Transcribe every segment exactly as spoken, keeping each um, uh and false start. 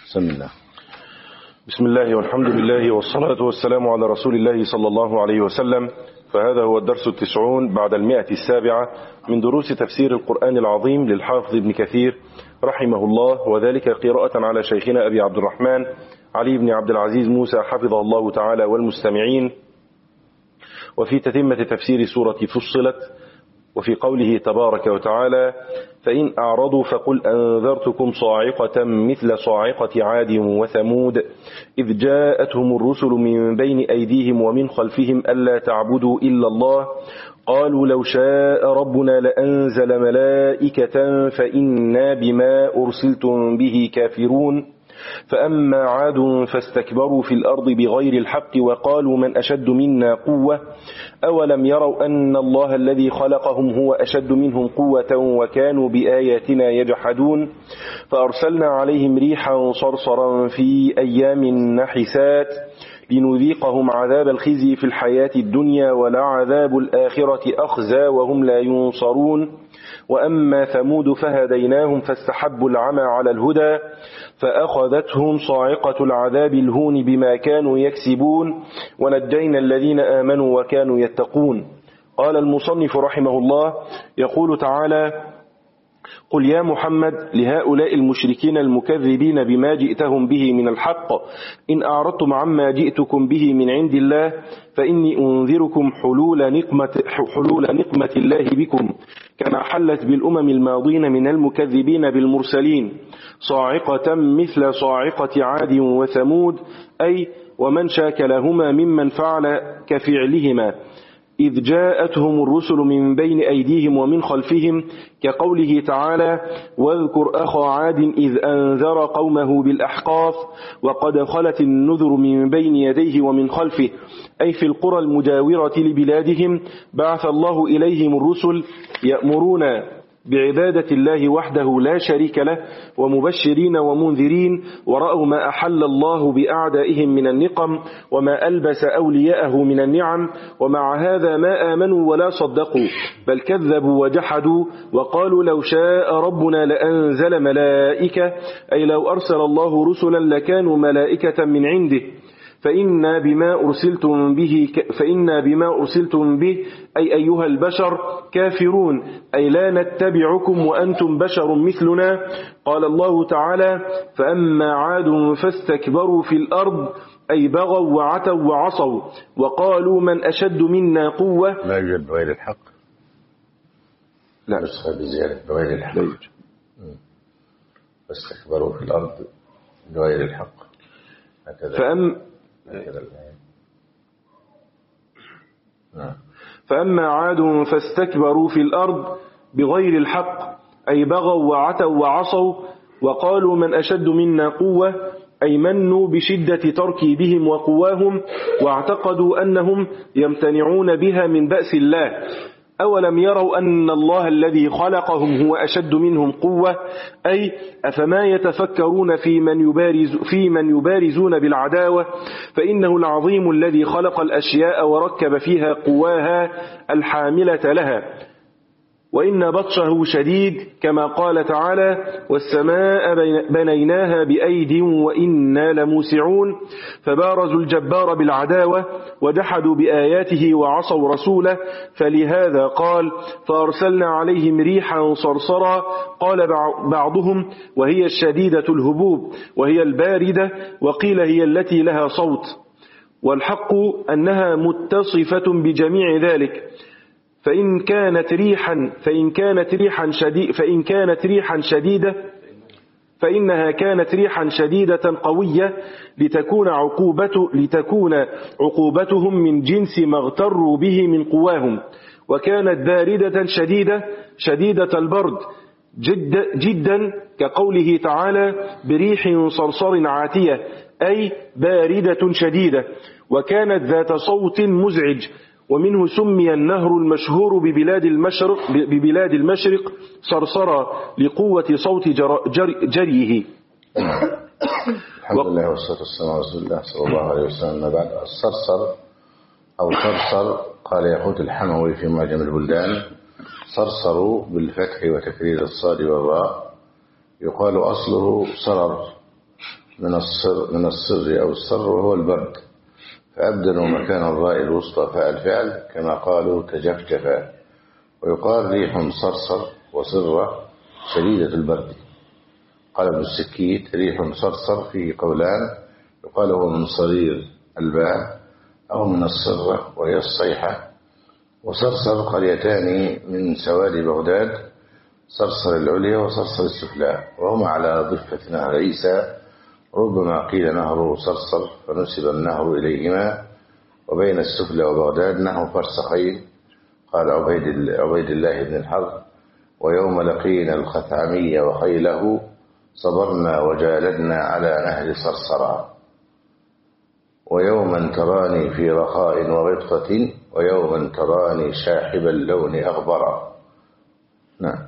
بسم الله. بسم الله والحمد لله والصلاة والسلام على رسول الله صلى الله عليه وسلم. فهذا هو الدرس التسعون بعد المئة السابعة من دروس تفسير القرآن العظيم للحافظ ابن كثير رحمه الله، وذلك قراءة على شيخنا أبي عبد الرحمن علي بن عبد العزيز موسى حفظه الله تعالى والمستمعين، وفي تتمة تفسير سورة فصلت، وفي قوله تبارك وتعالى: فإن أعرضوا فقل أنذرتكم صاعقة مثل صاعقة عاد وثمود إذ جاءتهم الرسل من بين أيديهم ومن خلفهم ألا تعبدوا إلا الله قالوا لو شاء ربنا لأنزل ملائكة فإنا بما أرسلتم به كافرون فأما عاد فاستكبروا في الأرض بغير الحق وقالوا من أشد منا قوة أولم يروا أن الله الذي خلقهم هو أشد منهم قوة وكانوا بآياتنا يجحدون فأرسلنا عليهم ريحا صرصرا في أيام نحسات لنذيقهم عذاب الخزي في الحياة الدنيا ولعذاب الآخرة أخزى وهم لا ينصرون وأما ثمود فهديناهم فاستحبوا العمى على الهدى فأخذتهم صاعقة العذاب الهون بما كانوا يكسبون ونجينا الذين آمنوا وكانوا يتقون. قال المصنف رحمه الله: يقول تعالى: قل يا محمد لهؤلاء المشركين المكذبين بما جئتهم به من الحق إن أعرضتم عما جئتكم به من عند الله فإني أنذركم حلول نقمة, حلول نقمة الله بكم كما حلت بالأمم الماضين من المكذبين بالمرسلين صاعقة مثل صاعقة عاد وثمود، أي ومن شاكلهما ممن فعل كفعلهما إذ جاءتهم الرسل من بين أيديهم ومن خلفهم، كقوله تعالى: واذكر أخا عاد إذ أنذر قومه بالأحقاف وقد خلت النذر من بين يديه ومن خلفه، أي في القرى المجاورة لبلادهم بعث الله إليهم الرسل يأمرون بعبادة الله وحده لا شريك له ومبشرين ومنذرين، ورأوا ما أحل الله بأعدائهم من النقم وما ألبس أولياءه من النعم، ومع هذا ما آمنوا ولا صدقوا بل كذبوا وجحدوا وقالوا لو شاء ربنا لأنزل ملائكة، أي لو أرسل الله رسلا لكانوا ملائكة من عنده فإنا بما أرسلتم به فإنا بما أرسلتم به أي أيها البشر كافرون، أي لا نتبعكم وأنتم بشر مثلنا. قال الله تعالى: فأما عاد فاستكبروا في الأرض أي بغوا وعتوا وعصوا وقالوا من أشد منا قوة. لا يوجد بغير الحق، لا نسخة بزيادة بغير الحق. لا يوجد. فاستكبروا في الأرض بغير الحق. فأم فأما عاد فاستكبروا في الأرض بغير الحق أي بغوا وعتوا وعصوا وقالوا من أشد منا قوة، أي منوا بشدة تركيبهم وقواهم واعتقدوا أنهم يمتنعون بها من بأس الله. أولم يروا أن الله الذي خلقهم هو أشد منهم قوة، أي أفما يتفكرون في من, يبارز في من يبارزون بالعداوة فإنه العظيم الذي خلق الأشياء وركب فيها قواها الحاملة لها، وإن بطشه شديد كما قال تعالى: والسماء بنيناها بأيد وإنا لموسعون. فبارزوا الجبار بالعداوة وجحدوا بآياته وعصوا رسوله، فلهذا قال: فأرسلنا عليهم ريحا صرصرا. قال بعضهم: وهي الشديدة الهبوب، وهي الباردة، وقيل هي التي لها صوت، والحق أنها متصفة بجميع ذلك. فإن كانت ريحا فإن كانت ريحا شديد فإن كانت ريحا شديدة فإنها كانت ريحا شديدة قوية لتكون عقوبته لتكون عقوبتهم من جنس ما اغتروا به من قواهم، وكانت باردة شديدة شديدة البرد جد جدا كقوله تعالى: بريح صرصر عاتية، أي باردة شديدة، وكانت ذات صوت مزعج، ومنه سمي النهر المشهور ببلاد المشرق, ببلاد المشرق صرصرا لقوة صوت جر جر جريه. الحمد لله والصلاة والسلام على رسول الله صلى الله عليه وسلم. بعد الصرصر أو صرصر قال ياقوت الحموي في معجم البلدان: صرصروا بالفتح وتكرير الصاد والراء، يقال أصله صرر من الصر من الصر أو الصر وهو البرد، فأبدلوا مكان الراء الوسطى فاء الفعل كما قالوا تجفجفا. ويقال ريح صرصر وصرة شديدة البرد. قال ابن السكيت ريح صرصر فيه قولان، يقال هو من صرير الباء أو من الصرة وهي الصيحة. وصرصر قريتان من سواد بغداد، صرصر العليا وصرصر السفلى، وهما على ضفة نهر عيسى، ربما قيل نهر صرصر فنسب النهر إليهما، وبين السفلى وبغداد نحو فرسخين. قال عبيد, عبيد الله بن الحر ويوم لقينا الخثعمي وخيله صبرنا وجالدنا على نهر صرصرا، ويوما تراني في رخاء وغبطة ويوما تراني شاحب اللون أغبرا. نعم.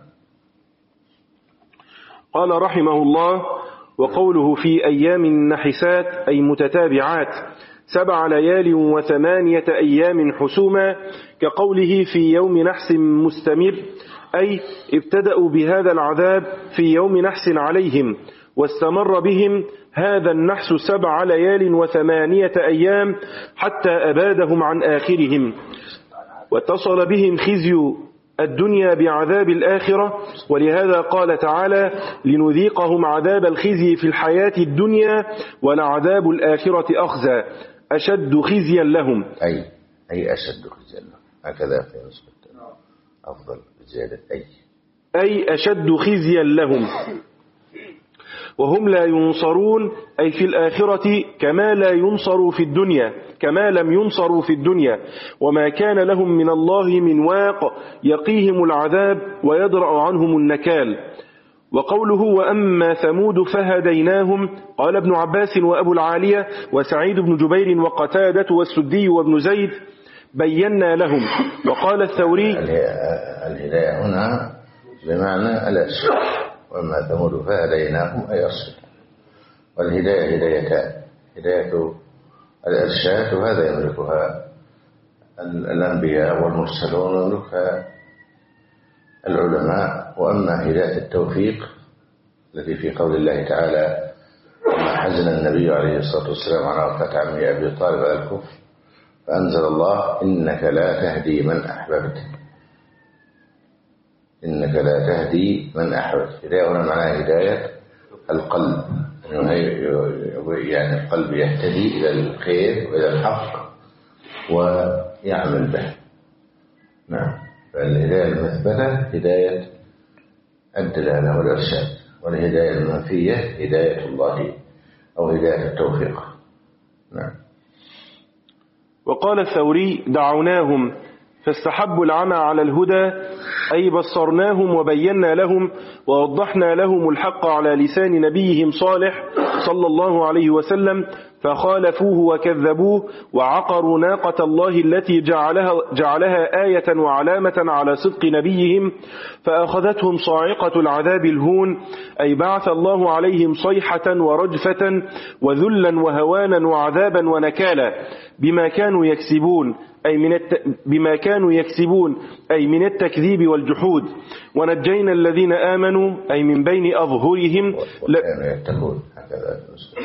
قال رحمه الله: وقوله في أيام نحسات أي متتابعات، سبع ليال وثمانية أيام حسوما، كقوله في يوم نحس مستمر، أي ابتدأوا بهذا العذاب في يوم نحس عليهم، واستمر بهم هذا النحس سبع ليال وثمانية أيام حتى أبادهم عن آخرهم، واتصل بهم خزي الدنيا بعذاب الآخرة. ولهذا قال تعالى: لنذيقهم عذاب الخزي في الحياة الدنيا ولعذاب الآخرة أخزى أشد خزيا لهم. أي أي أشد خزيا لهم، هكذا في نسبة أفضل زيادة أي أي أشد خزيا لهم، وهم لا ينصرون أي في الآخرة كما لا ينصروا في الدنيا كما لم ينصروا في الدنيا، وما كان لهم من الله من واق يقيهم العذاب ويدرأ عنهم النكال. وقوله وأما ثمود فهديناهم، قال ابن عباس وأبو العالية وسعيد بن جبير وقتادة والسدي وابن زيد بينا لهم. وقال الثوري الهداية هنا بمعنى الإرشاد، وأما ثمود فهديناهم أي أرشد. والهداية هدايتان، هداية الإرشاد وهذا يملكها الأنبياء والمرسلون ويملكها العلماء. وأما هداية التوفيق التي في قول الله تعالى: لما حزن النبي عليه الصلاة والسلام على وفاة عمه أبي طالب على الكفر فأنزل الله: إنك لا تهدي من أحببت إنك لا تهدي من أحببت. هداية هنا معناها هداية القلب، يعني القلب يهتدي إلى الخير وإلى الحق ويعمل به. نعم. فالهداية المثبتة هداية الدلالة والإرشاد، والهداية المنفية هداية الله أو هداية التوفيق. نعم. وقال الثوري دعوناهم فاستحبوا العمى على الهدى، أي بصرناهم وبينا لهم ووضحنا لهم الحق على لسان نبيهم صالح صلى الله عليه وسلم، فخالفوه وكذبوه وعقروا ناقة الله التي جعلها, جعلها آية وعلامة على صدق نبيهم، فأخذتهم صاعقة العذاب الهون، أي بعث الله عليهم صيحة ورجفة وذلا وهوانا وعذابا ونكالا بما كانوا يكسبون أي من الت... بما كانوا يكسبون أي من التكذيب والجحود. ونجينا الذين آمنوا أي من بين أظهرهم وكانوا يتقون، هكذا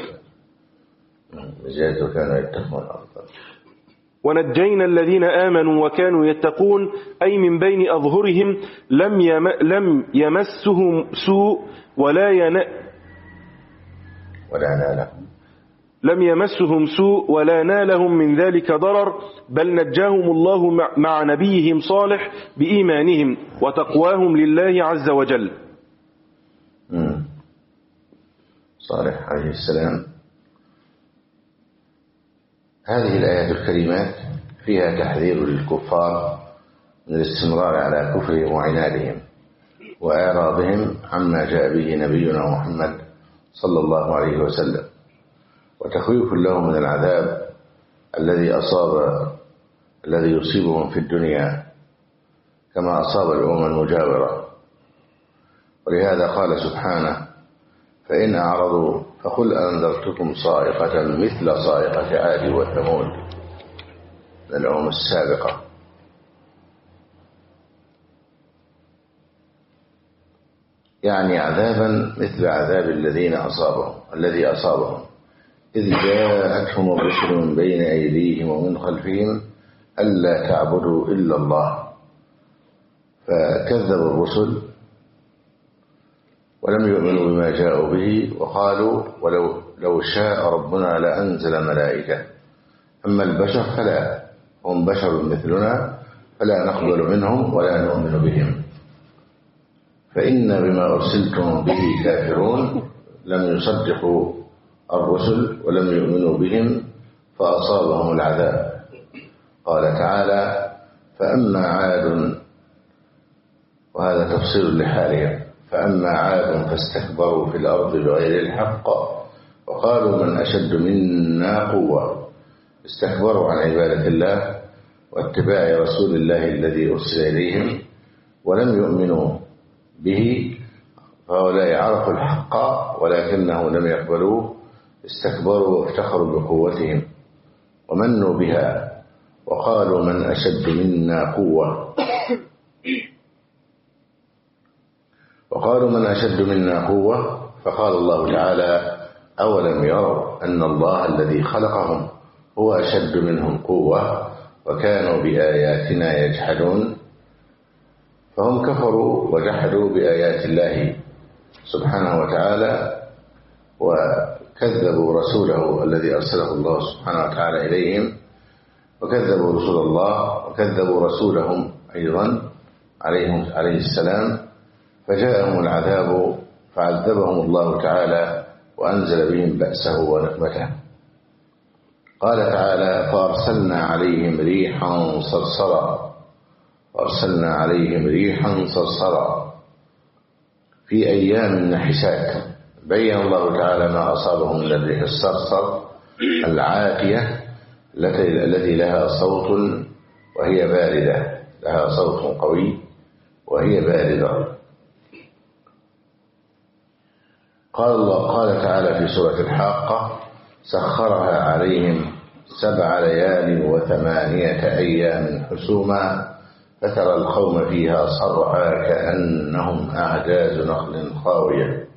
بزيادة وكانوا يتقون أفضل. ونجينا الذين آمنوا وكانوا يتقون أي من بين أظهرهم لم يم... لم يمسهم سوء ولا ين... ولا نالهم لم يمسهم سوء ولا نالهم من ذلك ضرر، بل نجاهم الله مع نبيهم صالح بإيمانهم وتقواهم لله عز وجل. مم. صالح عليه السلام. هذه الآيات الكريمات فيها تحذير للكفار من الاستمرار على كفرهم وعنادهم وإعراضهم عما جاء به نبينا محمد صلى الله عليه وسلم، وتخويف لهم من العذاب الذي أصاب الذي يصيبهم في الدنيا كما أصاب الأمم المجاورة. ولهذا قال سبحانه: فإن أعرضوا فقل أنذرتكم صاعقة مثل صاعقة عاد وثمود من الأمم السابقة. يعني عذابا مثل عذاب الذين أصابهم الذي أصابهم إذ جاءتهم الرسل من بين أيديهم ومن خلفهم ألا تعبدوا إلا الله فكذبوا الرسل ولم يؤمنوا بما جاءوا به وقالوا ولو لو شاء ربنا لأنزل ملائكة أما البشر فلا هم بشر مثلنا فلا نقبل منهم ولا نؤمن بهم فإن بما أرسلتم به كافرون لم يصدقوا الرسل ولم يؤمنوا بهم فأصابهم العذاب. قال تعالى فأما عاد وهذا تفصيل لحالهم فأما عاد فاستكبروا في الأرض بغير الحق وقالوا من أشد منا قوة استكبروا عن عبادة الله واتباع رسول الله الذي أرسل إليهم ولم يؤمنوا به فهؤلاء عرفوا الحق ولكنه لم يقبلوه استكبروا وافتخروا بقوتهم ومنوا بها وقالوا من أشد منا قوة وقالوا من أشد منا قوة فقال الله تعالى أولم يروا أن الله الذي خلقهم هو أشد منهم قوة وكانوا بآياتنا يجحدون فهم كفروا وجحدوا بآيات الله سبحانه وتعالى وكذبوا رسوله الذي أرسله الله سبحانه وتعالى إليهم وكذبوا رسول الله وكذبوا رسولهم أيضا عليهم عليه السلام فجاءهم العذاب فعذبهم الله تعالى وأنزل بهم بأسه ونقمته. قال تعالى فأرسلنا عليهم ريحا صرصرا وأرسلنا عليهم ريحا صرصرا في أيام نحسات بين الله تعالى ما أصابهم من الريح الصرصر العاتية التي لها صوت وهي باردة لها صوت قوي وهي باردة. قال الله قال تعالى في سورة الحاقة سخرها عليهم سبع ليال وثمانية أيام حسوما فترى القوم فيها صرعى كأنهم أعجاز نخل خاوية.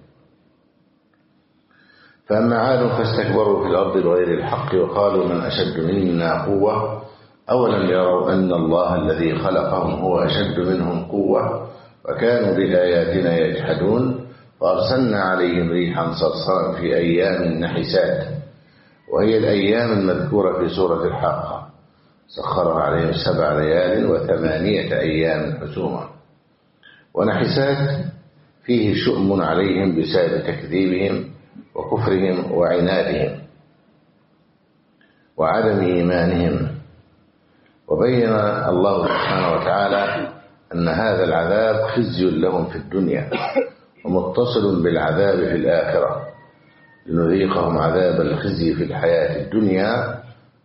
فأما عاد فاستكبروا في الأرض بغير الحق وقالوا من أشد منا قوة أولم يروا أن الله الذي خلقهم هو أشد منهم قوة وكانوا بآياتنا يجحدون فأرسلنا عليهم ريحا صرصرا في أيام نحسات وهي الأيام المذكورة في سورة الحاقة سخرها عليهم سبع ليال وثمانية أيام حسوما. ونحسات فيه شؤم عليهم بسبب تكذيبهم وكفرهم وعنادهم وعدم إيمانهم. وبين الله سبحانه وتعالى أن هذا العذاب خزي لهم في الدنيا ومتصل بالعذاب في الآخرة لنذيقهم عذاب الخزي في الحياة الدنيا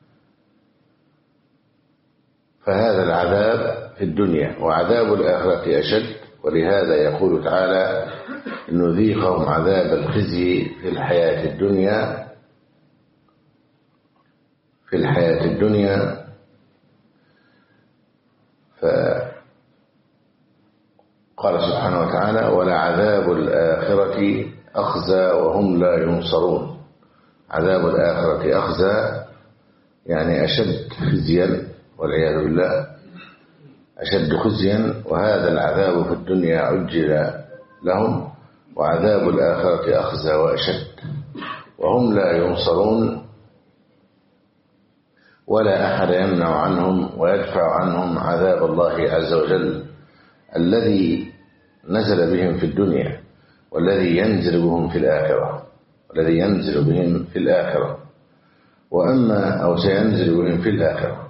فهذا العذاب في الدنيا وعذاب الآخرة أشد ولهذا يقول تعالى نذيقهم عذاب الخزي في الحياة الدنيا في الحياة الدنيا فقال سبحانه وتعالى ولعذاب الآخرة أخزى وهم لا ينصرون. عذاب الآخرة أخزى يعني أشد خزيا والعياذ بالله أشد خزيا وهذا العذاب في الدنيا عجل لهم وعذاب الآخرة أخزى وأشد وهم لا ينصرون ولا أحد يمنع عنهم ويدفع عنهم عذاب الله عز وجل الذي نزل بهم في الدنيا والذي ينزل بهم في الآخرة والذي ينزل بهم في الآخرة وأما أو سينزل بهم في الآخرة.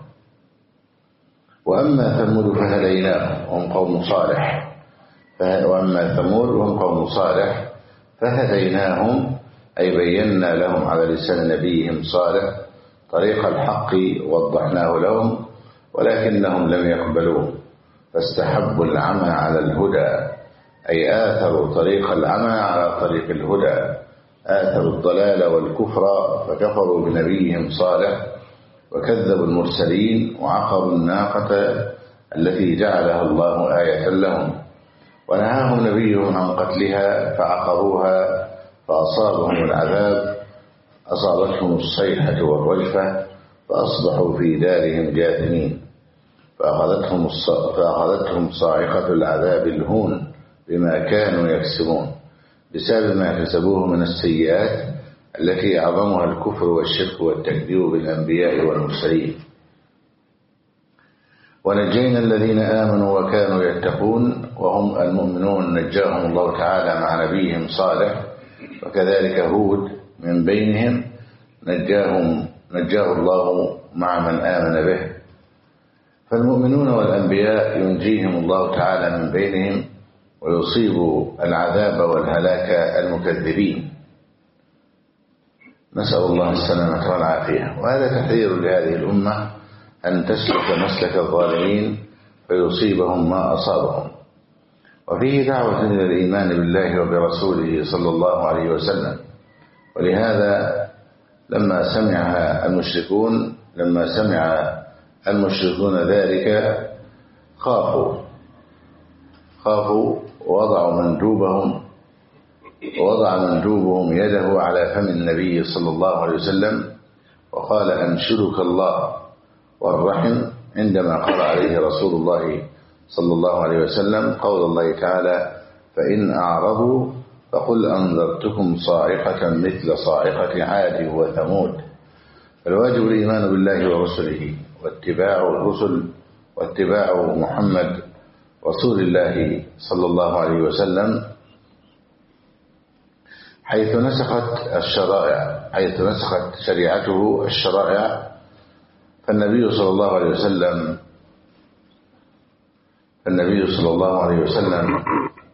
وأما ثمود فهديناهم وهم قوم صالح وأما ثمود وهم قوم صالح فهديناهم أي بينا لهم على لسان نبيهم صالح طريق الحق وضحناه لهم ولكنهم لم يقبلوه فاستحبوا العمى على الهدى أي آثروا طريق العمى على طريق الهدى آثروا الضلال والكفر فكفروا بنبيهم صالح وكذبوا المرسلين وعقروا الناقة التي جعلها الله آية لهم ونهاهم نبيهم عن قتلها فعقروها فأصابهم العذاب، أصابتهم الصيحة والرجفة فأصبحوا في دارهم جاثمين، فأخذتهم, فأخذتهم صاعقة العذاب الهون بما كانوا يكسبون بسبب ما كسبوه من السيئات التي أعظمها الكفر والشرك والتكذيب بالأنبياء والمرسلين. ونجينا الذين آمنوا وكانوا يتقون وهم المؤمنون نجاهم الله تعالى مع نبيهم صالح، وكذلك هود من بينهم نجاهم نجاه الله مع من آمن به. فالمؤمنون والأنبياء ينجيهم الله تعالى من بينهم ويصيب العذاب والهلاك المكذبين، نسأل الله السلامة والعافية. وهذا تحذير لهذه الأمة أن تسلك مسلك الظالمين فيصيبهم ما أصابهم. وفيه دعوة إلى الإيمان بالله وبرسوله صلى الله عليه وسلم. ولهذا لما سمعها المشركون لما سمع المشركون ذلك خافوا خافوا ووضعوا مندوبهم ووضع مندوبهم يده على فم النبي صلى الله عليه وسلم وقال: أنشدك الله والرحم، عندما قرأ عليه رسول الله صلى الله عليه وسلم قول الله تعالى: فإن أعرضوا فقل أنذرتكم صاعقة مثل صاعقة عاد وثمود. فالواجب الإيمان بالله ورسله واتباع الرسل واتباع محمد رسول الله صلى الله عليه وسلم حيث نسخت الشرائع حيث نسخت شريعته الشرائع. فالنبي صلى الله عليه وسلم النبي صلى الله عليه وسلم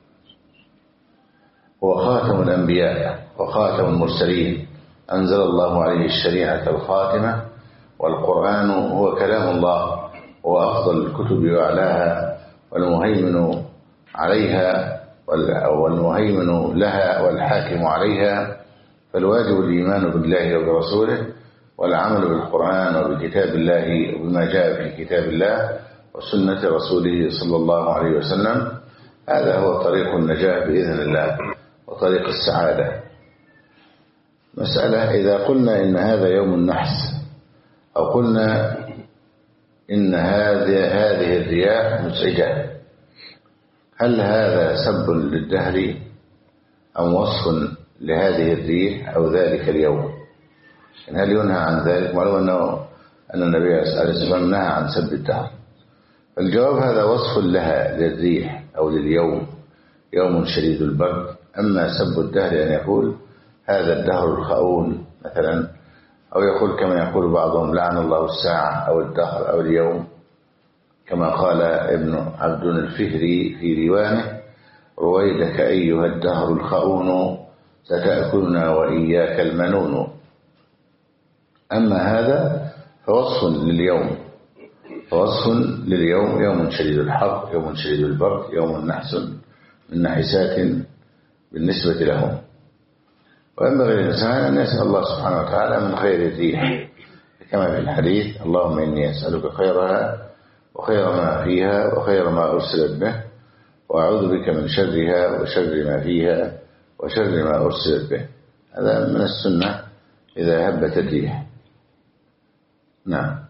هو خاتم الأنبياء وخاتم المرسلين، أنزل الله عليه الشريعة الخاتمة، والقرآن هو كلام الله وأفضل الكتب وأعلاها والمهيمن عليها والمهيمن لها والحاكم عليها. فالواجب الإيمان بالله وبرسوله والعمل بالقرآن وبكتاب الله وبما جاء في كتاب الله وسنة رسوله صلى الله عليه وسلم. هذا هو طريق النجاة بإذن الله وطريق السعادة. مسألة: إذا قلنا إن هذا يوم النحس أو قلنا إن هذه هذه الرياح مزعجة، هل هذا سب للدهر أم وصف لهذه الريح أو ذلك اليوم؟ هل ينهى عن ذلك؟ معلوم أنه أن النبي عليه الصلاة والسلام نهى عن سب الدهر. الجواب: هذا وصف لها للريح أو لليوم، يوم شديد البرد. أما سب الدهر أن يقول هذا الدهر الخؤون مثلا، أو يقول كما يقول بعضهم لعن الله الساعة أو الدهر أو اليوم، كما قال ابن عبد الفهري في ديوانه: رويدك أيها الدهر الخؤون ستأكلنا وإياك المنون. أما هذا فوصف لليوم فوصف لليوم يوم شديد الحر، يوم شديد البرد، يوم نحس من نحسات بالنسبة لهم. وينبغي للإنسان أن يسأل الله سبحانه وتعالى من خير الريح، كما في الحديث: اللهم إني أسألك خيرها وخير ما فيها وخير ما أرسلت به، وأعوذ بك من شرها وشر ما فيها وشر ما أرسلت به. هذا من السنة إذا هبت الريح. نعم.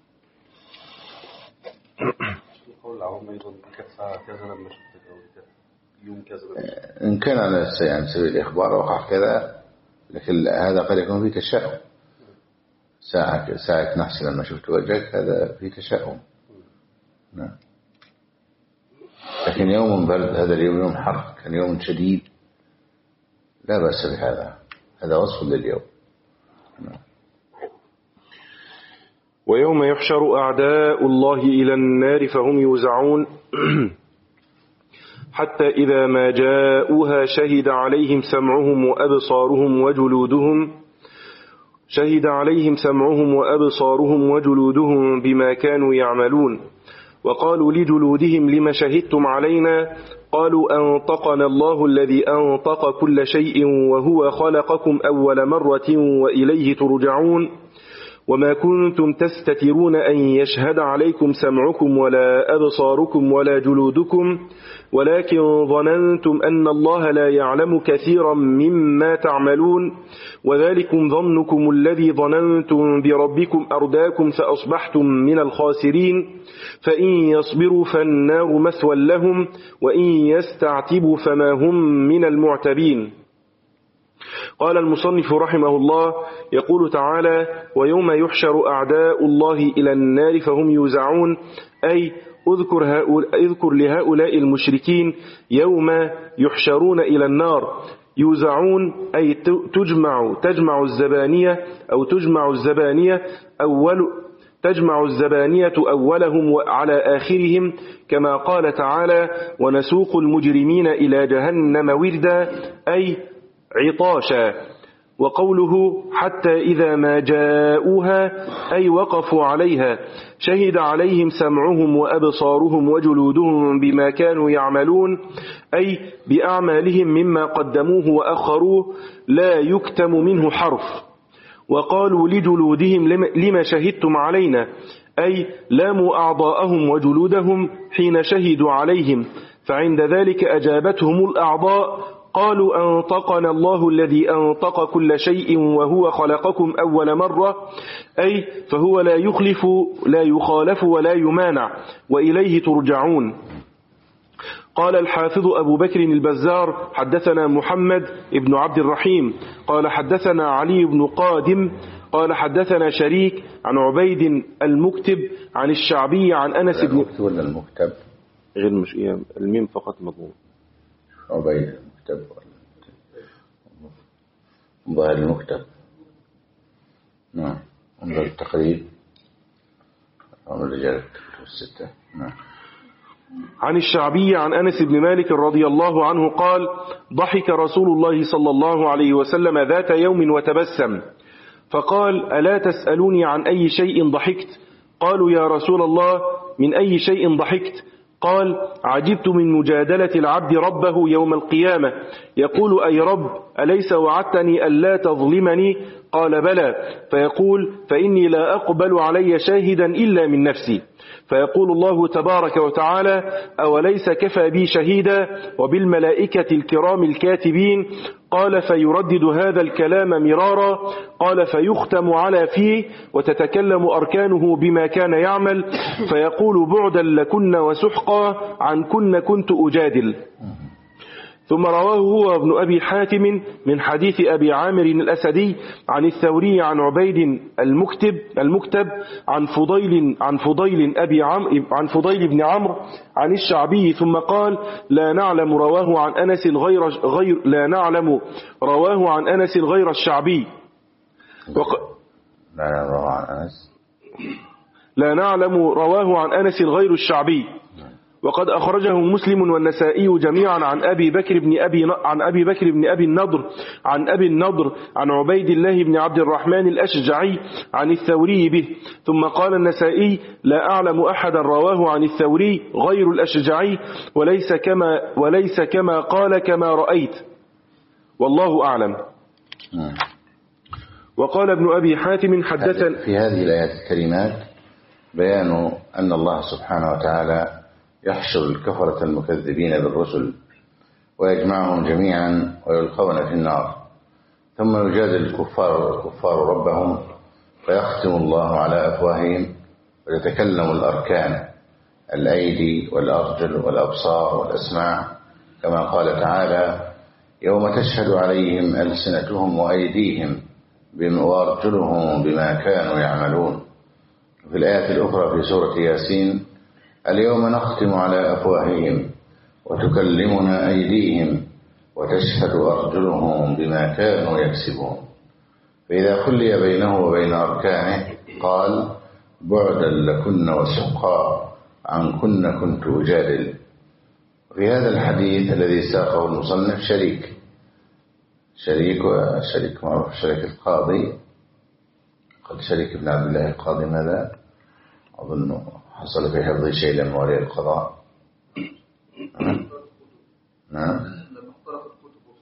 إن كان على سبيل الإخبار وقع كذا، لكن هذا قد يكون فيه تشاؤم. ساعة ساعة نحس لما شفت وجهك هذا فيه تشاؤم. نعم. لكن يوم برد، هذا اليوم يوم حر، كان يوم شديد، لا بأس بهذا، هذا وصف لليوم. نعم. ويوم يحشر أعداء الله إلى النار فهم يوزعون حتى إذا ما جاءوها شهد عليهم سمعهم وأبصارهم وجلودهم شهد عليهم سمعهم وأبصارهم وجلودهم بما كانوا يعملون. وقالوا لجلودهم لما شهدتم علينا؟ قالوا أنطقنا الله الذي أنطق كل شيء وهو خلقكم أول مرة وإليه ترجعون. وما كنتم تستترون أن يشهد عليكم سمعكم ولا أبصاركم ولا جلودكم ولكن ظننتم أن الله لا يعلم كثيرا مما تعملون وذلكم ظنكم الذي ظننتم بربكم أرداكم فأصبحتم من الخاسرين فإن يصبروا فالنار مثوى لهم وإن يستعتبوا فما هم من المعتبين. قال المصنف رحمه الله يقول تعالى ويوم يحشر أعداء الله إلى النار فهم يوزعون أي اذكر, هؤلاء اذكر لهؤلاء المشركين يوم يحشرون إلى النار يوزعون أي تجمع تجمع الزبانية أو تجمع الزبانية أول تجمع الزبانية أولهم على آخرهم كما قال تعالى ونسوق المجرمين إلى جهنم وردا أي عطاشا. وقوله حتى إذا ما جاءوها أي وقفوا عليها شهد عليهم سمعهم وأبصارهم وجلودهم بما كانوا يعملون أي بأعمالهم مما قدموه وأخروه لا يكتم منه حرف. وقالوا لجلودهم لما شهدتم علينا أي لاموا أعضاءهم وجلودهم حين شهدوا عليهم فعند ذلك أجابتهم الأعضاء قالوا أنطقنا الله الذي أنطق كل شيء وهو خلقكم أول مرة أي فهو لا يخلف لا يخالف ولا يمانع وإليه ترجعون. قال الحافظ أبو بكر البزار حدثنا محمد بن عبد الرحيم قال حدثنا علي بن قادم قال حدثنا شريك عن عبيد المكتب عن الشعبي عن أنس بن المكتب ولا المكتب غير مش الميم فقط مضمون عبيد المكتب ظاهر المكتب. نعم انظر التقريب عن الرجال الستة. نعم. عن الشعبي عن أنس بن مالك رضي الله عنه قال ضحك رسول الله صلى الله عليه وسلم ذات يوم وتبسم فقال ألا تسألوني عن أي شيء ضحكت قالوا يا رسول الله من أي شيء ضحكت قال عجبت من مجادلة العبد ربه يوم القيامة يقول أي رب أليس وعدتني ألا تظلمني قال بلى فيقول فإني لا أقبل علي شاهدا إلا من نفسي فيقول الله تبارك وتعالى أوليس كفى بي شهيدا وبالملائكة الكرام الكاتبين قال فيردد هذا الكلام مرارا قال فيختم على فيه وتتكلم أركانه بما كان يعمل فيقول بعدا لكن وسحقا عن كن كنت أجادل. ثم رواه هو ابن أبي حاتم من حديث أبي عامر الأسدي عن الثوري عن عبيد المكتب المكتب عن فضيل عن فضيل أبي عم عن فضيل بن عمرو عن الشعبي ثم قال لا نعلم رواه عن أنس غير غير لا نعلم رواه عن أنس غير الشعبي وق... لا نعلم رواه عن أنس لا نعلم رواه عن أنس غير الشعبي. وقد أخرجه مسلم والنسائي جميعا عن أبي بكر بن أبي عن أبي بكر بن أبي النضر عن أبي النضر عن عبيد الله بن عبد الرحمن الأشجعي عن الثوري به. ثم قال النسائي لا أعلم أحدا رواه عن الثوري غير الأشجعي وليس كما وليس كما قال كما رأيت والله أعلم. وقال ابن أبي حاتم حدثنا في هذه الآيات الكريمات بيان أن الله سبحانه وتعالى يحشر الكفرة المكذبين بالرسل ويجمعهم جميعا ويلقون في النار ثم يجادل الكفار الكفار ربهم فيختم الله على أفواههم ويتكلم الأركان الأيدي والأرجل والأبصار والأسماع كما قال تعالى يوم تشهد عليهم ألسنتهم وأيديهم وأرجلهم بما كانوا يعملون. في الآية الأخرى في سورة ياسين اليوم نختم على أفواههم وتكلمنا أيديهم وتشهد أرجلهم بما كانوا يكسبون. فإذا خلي بينه وبين أركانه قال بعدا لكن وسحقا عن كن كنت أجادل. في هذا الحديث الذي ساقه المصنف شريك شريك وشريك معروف شريك القاضي قد شريك ابن عبد الله القاضي ماذا أظن حصل في حفظ شيء لموالي القضاء. نعم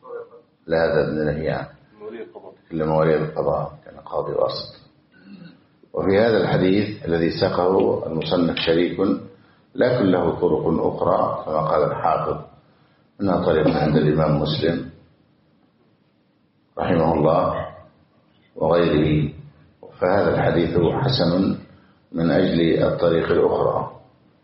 لا هذا ابن نهيان لموالي القضاء كان قاضي واسط وفي هذا الحديث الذي ساقه المصنف شريك لكن له طرق أخرى كما قال الحافظ إنها طريق عند الإمام مسلم رحمه الله وغيره، فهذا الحديث حسن من أجل الطريق الأخرى.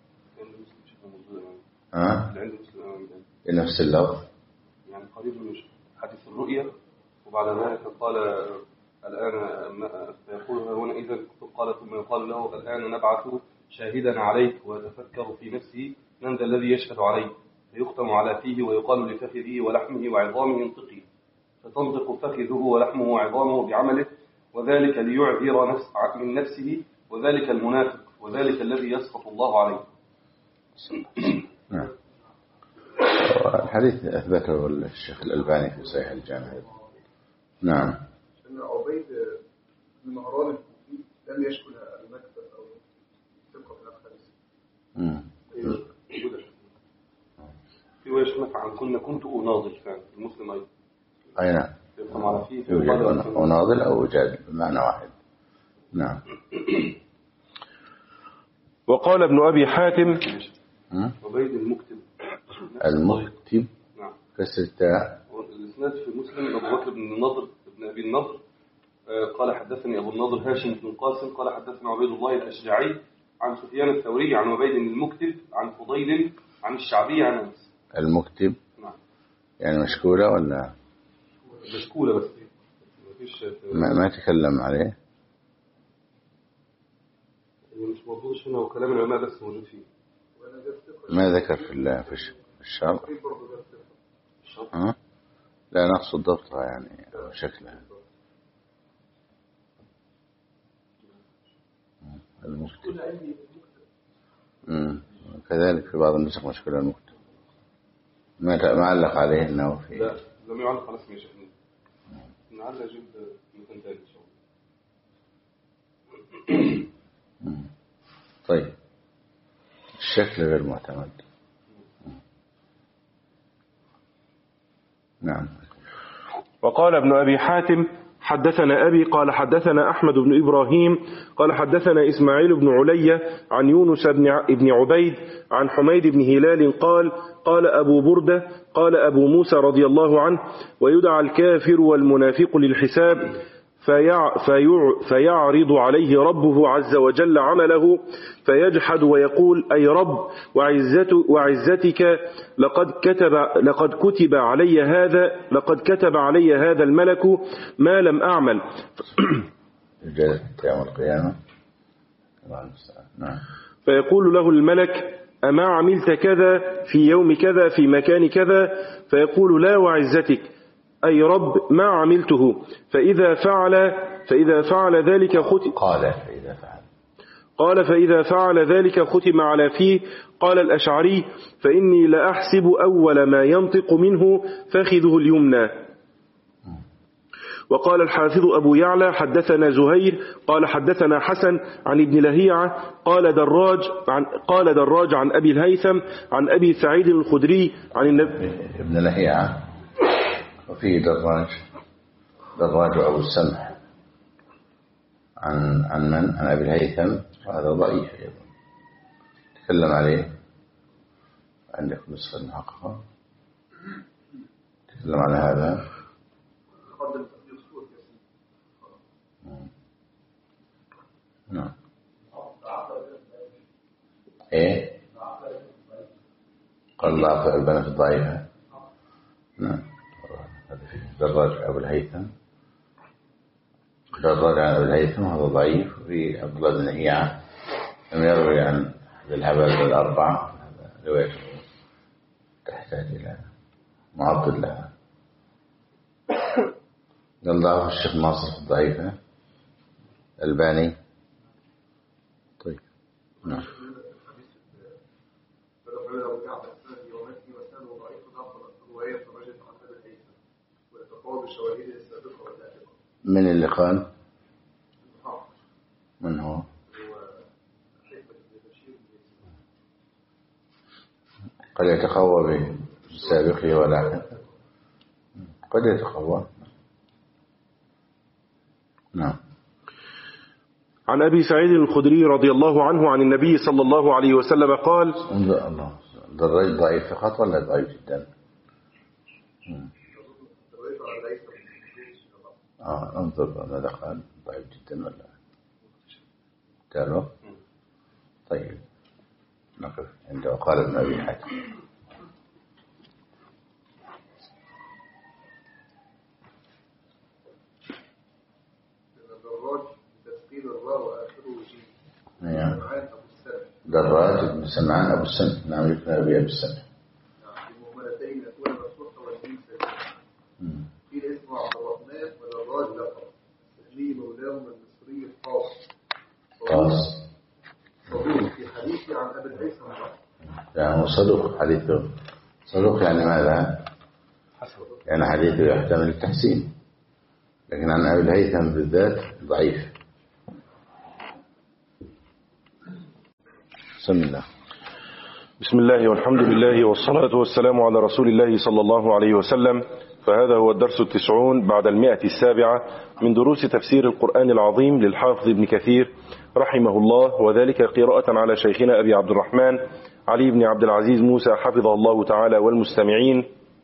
ها؟ بنفس اللفظ يعني قريب من حديث الرؤيا، وبعد ذلك قال الآن فيقول هنا إذا قال ثم يقال له الآن نبعث شاهدا عليك ويتفكر في نفسه من ذا الذي يشهد عليه، فيختم على فيه ويقال لفخذه ولحمه وعظامه انطقي، فتنطق فخذه ولحمه وعظامه بعمله، وذلك ليعذر نفس من نفسه، وذلك المنافق، وذلك الذي يسخط الله عليه. نعم. الحديث أثبته الشيخ الألباني في صحيح الجامع. نعم. أن عبيد بن مهران الكوفي لم يشكل المكتب أو تبقى في الأخرس. امم. في ويشمك عن كنا كنت أناضل فعلا المسلم أيضا. أي نعم. يوجد أناضل أو وجاد بمعنى واحد. نعم. وقال ابن أبي حاتم عبيد المكتب المكتب نعم كسر التاء. الإسناد في مسلم أبو بكر بن النضر بن أبي النضر قال حدثني أبو النضر هاشم بن قاسم قال حدثنا عبيد الله الأشجعي عن سفيان الثوري عن عبيد المكتب عن فضيل عن الشعبي عن أنس. المكتب نعم يعني مشكولة ولا مشكولة بس مفيش ما, ما تكلم عليه مش موجود هنا وكلام العلماء بس موجود فيه. ما ذكر في في الشرط ها؟ لا نقصد ضبطها يعني شكلها. المكتب امم كذلك في بعض النسخ مشكلة المكتب ما ما علق عليه انه في لا لم يعلق على اسم شيخ نعلق اجيب مكان ثاني ان شاء الله. طيب الشكل غير معتمد. نعم. وقال ابن أبي حاتم حدثنا أبي قال حدثنا أحمد بن إبراهيم قال حدثنا إسماعيل بن علي عن يونس بن عبيد عن حميد بن هلال قال قال أبو بردة قال أبو موسى رضي الله عنه ويدعى الكافر والمنافق للحساب فيع فيع فيعرض عليه ربه عز وجل عمله فيجحد ويقول أي رب وعزتك لقد كتب لقد كتب علي هذا لقد كتب علي هذا الملك ما لم أعمل. يوم القيامة. نعم. فيقول له الملك أما عملت كذا في يوم كذا في مكان كذا؟ فيقول لا وعزتك أي رب ما عملته. فإذا فعل فإذا فعل ذلك ختم قال فإذا فعل قال فإذا فعل ذلك ختم على فيه. قال الأشعري فإني لأحسب أول ما ينطق منه فخذه اليمنى. وقال الحافظ أبو يعلى حدثنا زهير قال حدثنا حسن عن ابن لهيعة قال دراج عن قال دراج عن أبي الهيثم عن أبي سعيد الخدري عن النبي. ابن لهيعة وفيه دراج دراج أبو السمح عن عن من عن أبي الهيثم وهذا ضعيف أيضا تكلم عليه عندك نسخة المحققة تكلم على هذا. نعم. ايه قال ضعف البنات الضعيفة. نعم. هذا في دراج أبو الهيثم دراج عن أبو الهيثم هذا ضعيف. في عبد الله بن هيعة لم يروي عن الحباب الأربعة روايته تحتاج إلى معضل لها. قال ضعف الشيخ ناصر الضعيفة الباني. طيب. نعم. من اللي قال من هو قد يتقوى بالسابقه ولا قد يتقوى. نعم. عن أبي سعيد الخدري رضي الله عنه عن النبي صلى الله عليه وسلم قال: الله ده الرأي ضعيف فقط ولا ضعيف جدا؟ آه انظر ماذا قال، ضعيف جدا ولا قالوا؟ طيب نقف عند وقال ابن أبي حاتم. دراج بن سمعان أبو السن، نعم ابن أبي أبي السن. بمهملتين أكون مفتوحة والدين سليم. في اسمه عبد الرحمن ودراج لقب سلمي مولاهم المصري القاص. قاص. صدوق في حديثي عن أبي الهيثم. يعني صدوق حديثه. صدوق يعني ماذا؟ يعني حديثه يحتمل التحسين، لكن عن أبي الهيثم بالذات ضعيف. بسم الله. بسم الله والحمد لله والصلاة والسلام على رسول الله صلى الله عليه وسلم. فهذا هو الدرس التسعون بعد المائة السابعة من دروس تفسير القرآن العظيم للحافظ ابن كثير رحمه الله، وذلك قراءة على شيخنا أبي عبد الرحمن علي بن عبد العزيز موسى حفظه الله تعالى والمستمعين،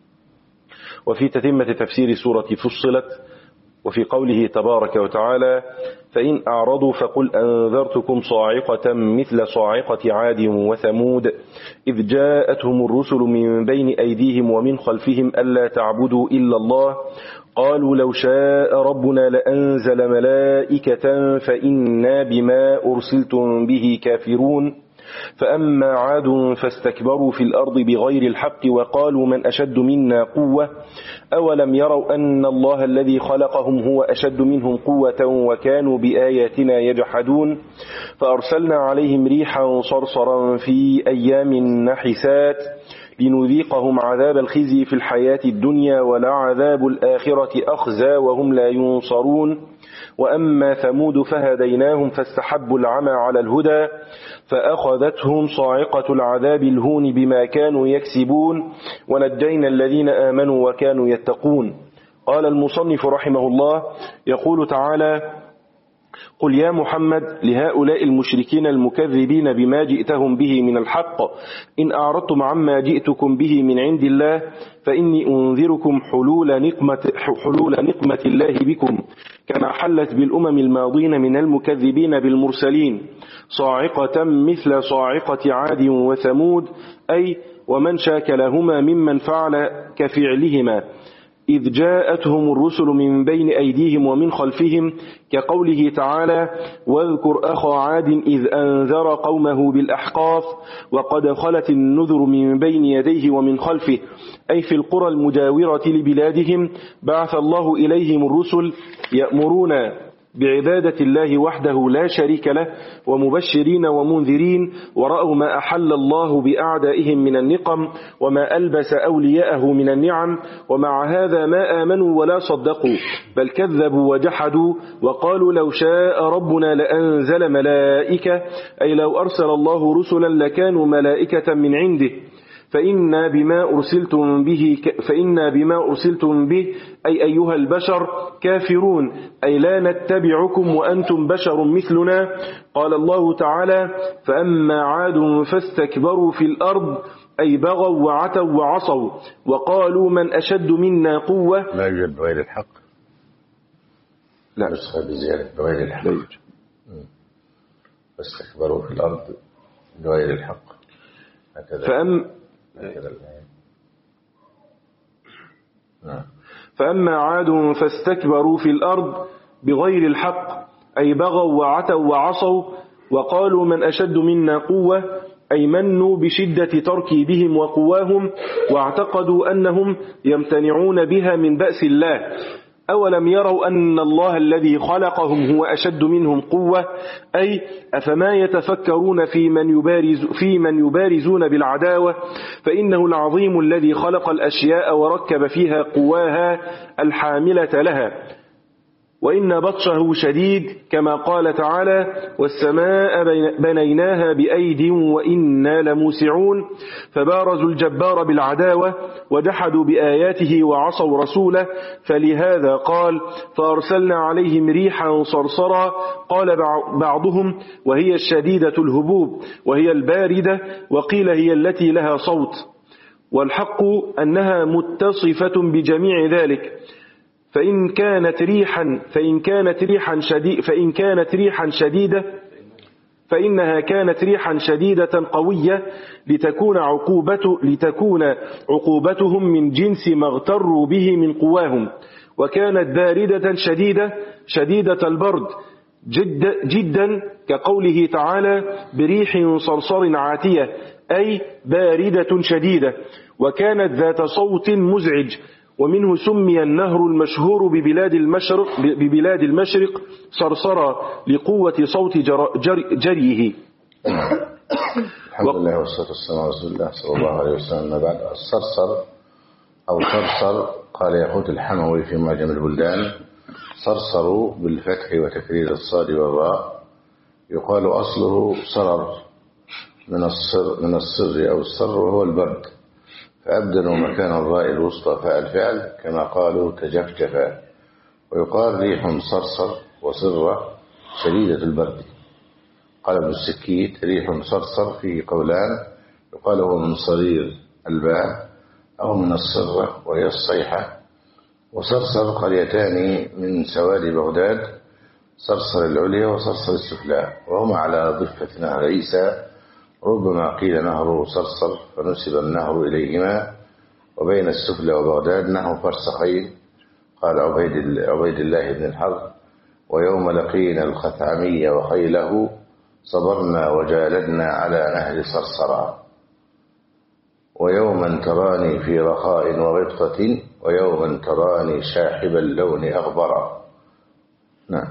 وفي تتمة تفسير سورة فصلت، وفي قوله تبارك وتعالى: فإن أعرضوا فقل أنذرتكم صاعقة مثل صاعقة عاد وثمود إذ جاءتهم الرسل من بين أيديهم ومن خلفهم ألا تعبدوا إلا الله قالوا لو شاء ربنا لأنزل ملائكة فإنا بما أرسلتم به كافرون فأما عاد فاستكبروا في الأرض بغير الحق وقالوا من أشد منا قوة أولم يروا أن الله الذي خلقهم هو أشد منهم قوة وكانوا بآياتنا يجحدون فأرسلنا عليهم ريحا صرصرا في أيام نحسات لنذيقهم عذاب الخزي في الحياة الدنيا ولعذاب الآخرة أخزى وهم لا ينصرون وأما ثمود فهديناهم فاستحبوا العمى على الهدى فأخذتهم صاعقة العذاب الهون بما كانوا يكسبون ونجينا الذين آمنوا وكانوا يتقون. قال المصنف رحمه الله: يقول تعالى: قل يا محمد لهؤلاء المشركين المكذبين بما جئتهم به من الحق إن أعرضتم عما جئتكم به من عند الله فإني أنذركم حلول نقمة, حلول نقمة الله بكم كما حلت بالأمم الماضين من المكذبين بالمرسلين صاعقة مثل صاعقة عاد وثمود، أي ومن شاكلهما ممن فعل كفعلهما إذ جاءتهم الرسل من بين أيديهم ومن خلفهم، كقوله تعالى: واذكر أخا عاد إذ أنذر قومه بالأحقاف وقد خلت النذر من بين يديه ومن خلفه، أي في القرى المجاورة لبلادهم بعث الله إليهم الرسل يأمرون بعبادة الله وحده لا شريك له ومبشرين ومنذرين، ورأوا ما أحل الله بأعدائهم من النقم وما ألبس أولياءه من النعم، ومع هذا ما آمنوا ولا صدقوا بل كذبوا وجحدوا وقالوا لو شاء ربنا لأنزل ملائكة، أي لو أرسل الله رسلا لكانوا ملائكة من عنده فإنا بما أرسلتم به فإنا بما أرسلتم به أي أيها البشر كافرون، أي لا نتبعكم وأنتم بشر مثلنا. قال الله تعالى: فأما عاد فاستكبروا في الأرض أي بغوا وعتوا وعصوا وقالوا من أشد منا قوة. لا يوجد بغير الحق، لا نسخة بزيادة بغير الحق. فاستكبروا في الأرض بغير الحق. فأم فأما عاد فاستكبروا في الأرض بغير الحق أي بغوا وعتوا وعصوا وقالوا من أشد منا قوة، أي منوا بشدة تركيبهم وقواهم واعتقدوا أنهم يمتنعون بها من بأس الله. أولم يروا أن الله الذي خلقهم هو أشد منهم قوة، أي أفما يتفكرون في من, يبارز في من يبارزون بالعداوة، فإنه العظيم الذي خلق الأشياء وركب فيها قواها الحاملة لها. وإن بطشه شديد كما قال تعالى والسماء بنيناها بأيد وإنا لموسعون فبارزوا الجبار بالعداوة وجحدوا بآياته وعصوا رسوله فلهذا قال فأرسلنا عليهم ريحا صرصرا قال بعضهم وهي الشديدة الهبوب وهي الباردة وقيل هي التي لها صوت والحق أنها متصفة بجميع ذلك فإن كانت ريحا فإن كانت ريحا شديد فإن كانت ريحا شديدة فإنها كانت ريحا شديدة قوية لتكون عقوبته لتكون عقوبتهم من جنس ما اغتروا به من قواهم وكانت باردة شديدة شديدة البرد جد جدا كقوله تعالى بريح صرصر عاتية أي باردة شديدة وكانت ذات صوت مزعج ومنه سمي النهر المشهور ببلاد المشرق, ببلاد المشرق صرصرا لقوة صوت جر جر جريه. الحمد لله والصلاة والسلام على رسول الله صلى الله عليه وسلم. بعد الصرصر أو صرصر قال ياقوت الحموي في معجم البلدان صرصر بالفتح وتكرير الصاد والراء يقال أصله صرر من الصر من الصر أو الصر وهو البرد فأبدلوا مكان الراء الوسطى فاء الفعل كما قالوا تجفجفا ويقال ريح صرصر وصرة شديدة البرد. قال ابن السكيت ريح صرصر فيه قولان يقال هو من صرير الباء أو من الصرة وهي الصيحة وصرصر قريتان من سواد بغداد صرصر العليا وصرصر السفلى وهما على ضفة نهر عيسى ربما قيل نهر صرصر فنسب النهر إليهما وبين السفلى وبغداد نحو فرسخين. قال عبيد, عبيد الله بن الحر ويوم لقينا الخثعمي وخيله صبرنا وجالدنا على نهر صرصرا ويوما تراني في رخاء ورفقة ويوما تراني شاحب اللون أغبرا. نعم.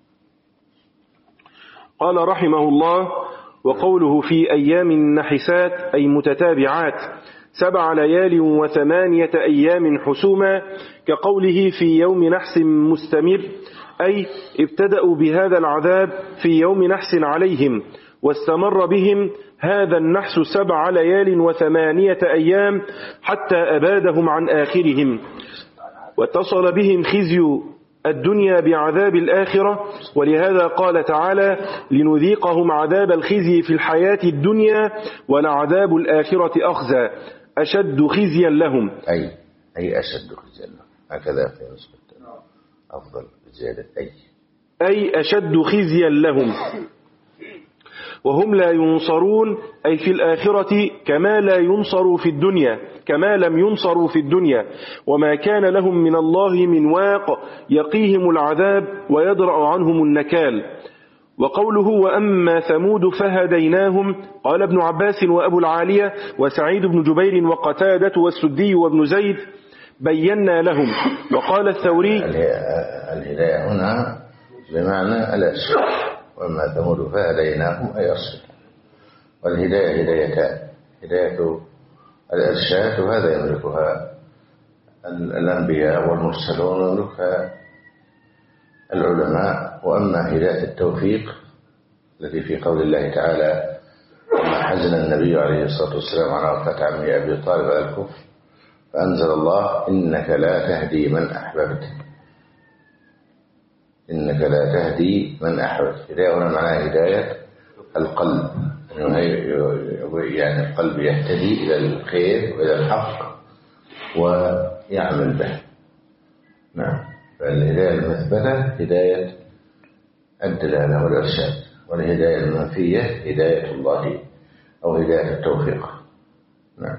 قال رحمه الله وقوله في أيام نحسات أي متتابعات سبع ليال وثمانية أيام حسوما كقوله في يوم نحس مستمر أي ابتدأوا بهذا العذاب في يوم نحس عليهم واستمر بهم هذا النحس سبع ليال وثمانية أيام حتى أبادهم عن آخرهم واتصل بهم خزي الدنيا بعذاب الآخرة ولهذا قال تعالى لنذيقهم عذاب الخزي في الحياة الدنيا ولعذاب الآخرة أخزى أشد خزيا لهم أي أي أشد خزيا لهم هكذا في نسبة أفضل بزيادة أي أي أشد خزيا لهم وهم لا ينصرون أي في الآخرة كما لا ينصروا في الدنيا كما لم ينصروا في الدنيا وما كان لهم من الله من واق يقيهم العذاب ويدرأ عنهم النكال. وقوله وأما ثمود فهديناهم قال ابن عباس وأبو العالية وسعيد بن جبير وقتادة والسدي وابن زيد بينا لهم. وقال الثوري الهداية هنا بمعنى الإرشاد وأما ثمود فهديناهم أي أرشد والهداية هدايتان هداية الإرشاد وهذا يملكها الأنبياء والمرسلون ويملكها العلماء وأما هداية التوفيق التي في قول الله تعالى لما حزن النبي عليه الصلاة والسلام على وفاة عمه أبي طالب على الكفر فأنزل الله إنك لا تهدي من أحببت إنك لا تهدي من أحببت. هداية هنا معناها هداية القلب يعني القلب يهتدي إلى الخير وإلى الحق ويعمل به. نعم. فالهداية المثبتة هداية الدلالة والإرشاد والهداية المنفية هداية الله أو هداية التوفيق. نعم.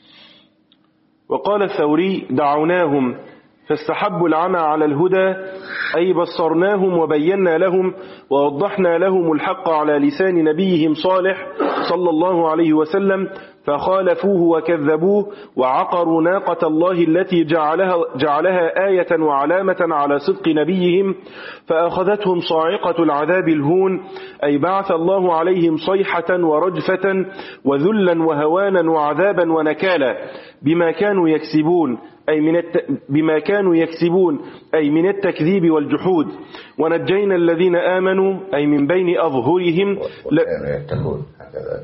وقال الثوري دعوناهم فاستحبوا العمى على الهدى أي بصرناهم وبينا لهم ووضحنا لهم الحق على لسان نبيهم صالح صلى الله عليه وسلم فخالفوه وكذبوه وعقروا ناقة الله التي جعلها, جعلها آية وعلامة على صدق نبيهم فأخذتهم صاعقة العذاب الهون أي بعث الله عليهم صيحة ورجفة وذلا وهوانا وعذابا ونكالا بما كانوا يكسبون أي من الت... بما كانوا يكسبون أي من التكذيب والجحود. ونجينا الذين آمنوا أي من بين أظهرهم وكانوا يتقون هكذا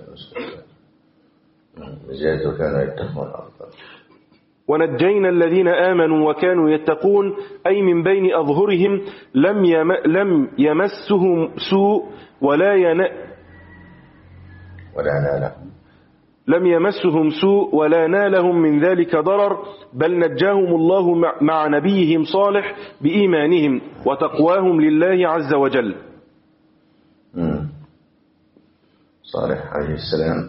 بزيادة وكانوا يتقون أفضل. ونجينا الذين آمنوا وكانوا يتقون أي من بين أظهرهم لم يم... لم يمسهم سوء ولا ين... ولا نالهم لم يمسهم سوء ولا نالهم من ذلك ضرر، بل نجاهم الله مع نبيهم صالح بإيمانهم وتقواهم لله عز وجل. مم. صالح عليه السلام.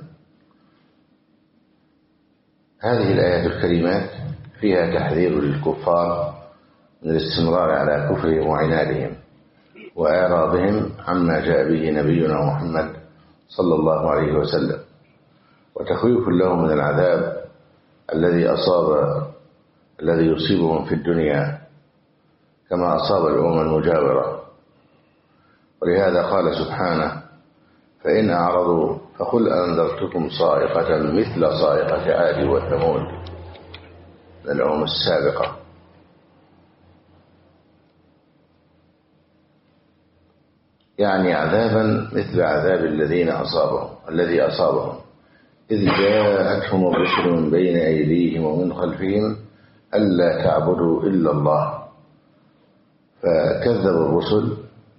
هذه الآيات الكريمات فيها تحذير للكفار من الاستمرار على كفرهم وعنادهم وإعراضهم عما جاء به نبينا محمد صلى الله عليه وسلم، وتخويف لهم من العذاب الذي أصاب الذي يصيبهم في الدنيا كما أصاب الأمم المجاورة. ولهذا قال سبحانه: فإن أعرضوا فقل أنذرتكم صاعقة مثل صاعقة عاد وثمود الأمم السابقة. يعني عذابا مثل عذاب الذين أصابهم الذي أصابهم إذ جاءتهم الرسل من بين أيديهم ومن خلفهم ألا تعبدوا إلا الله، فكذبوا الرسل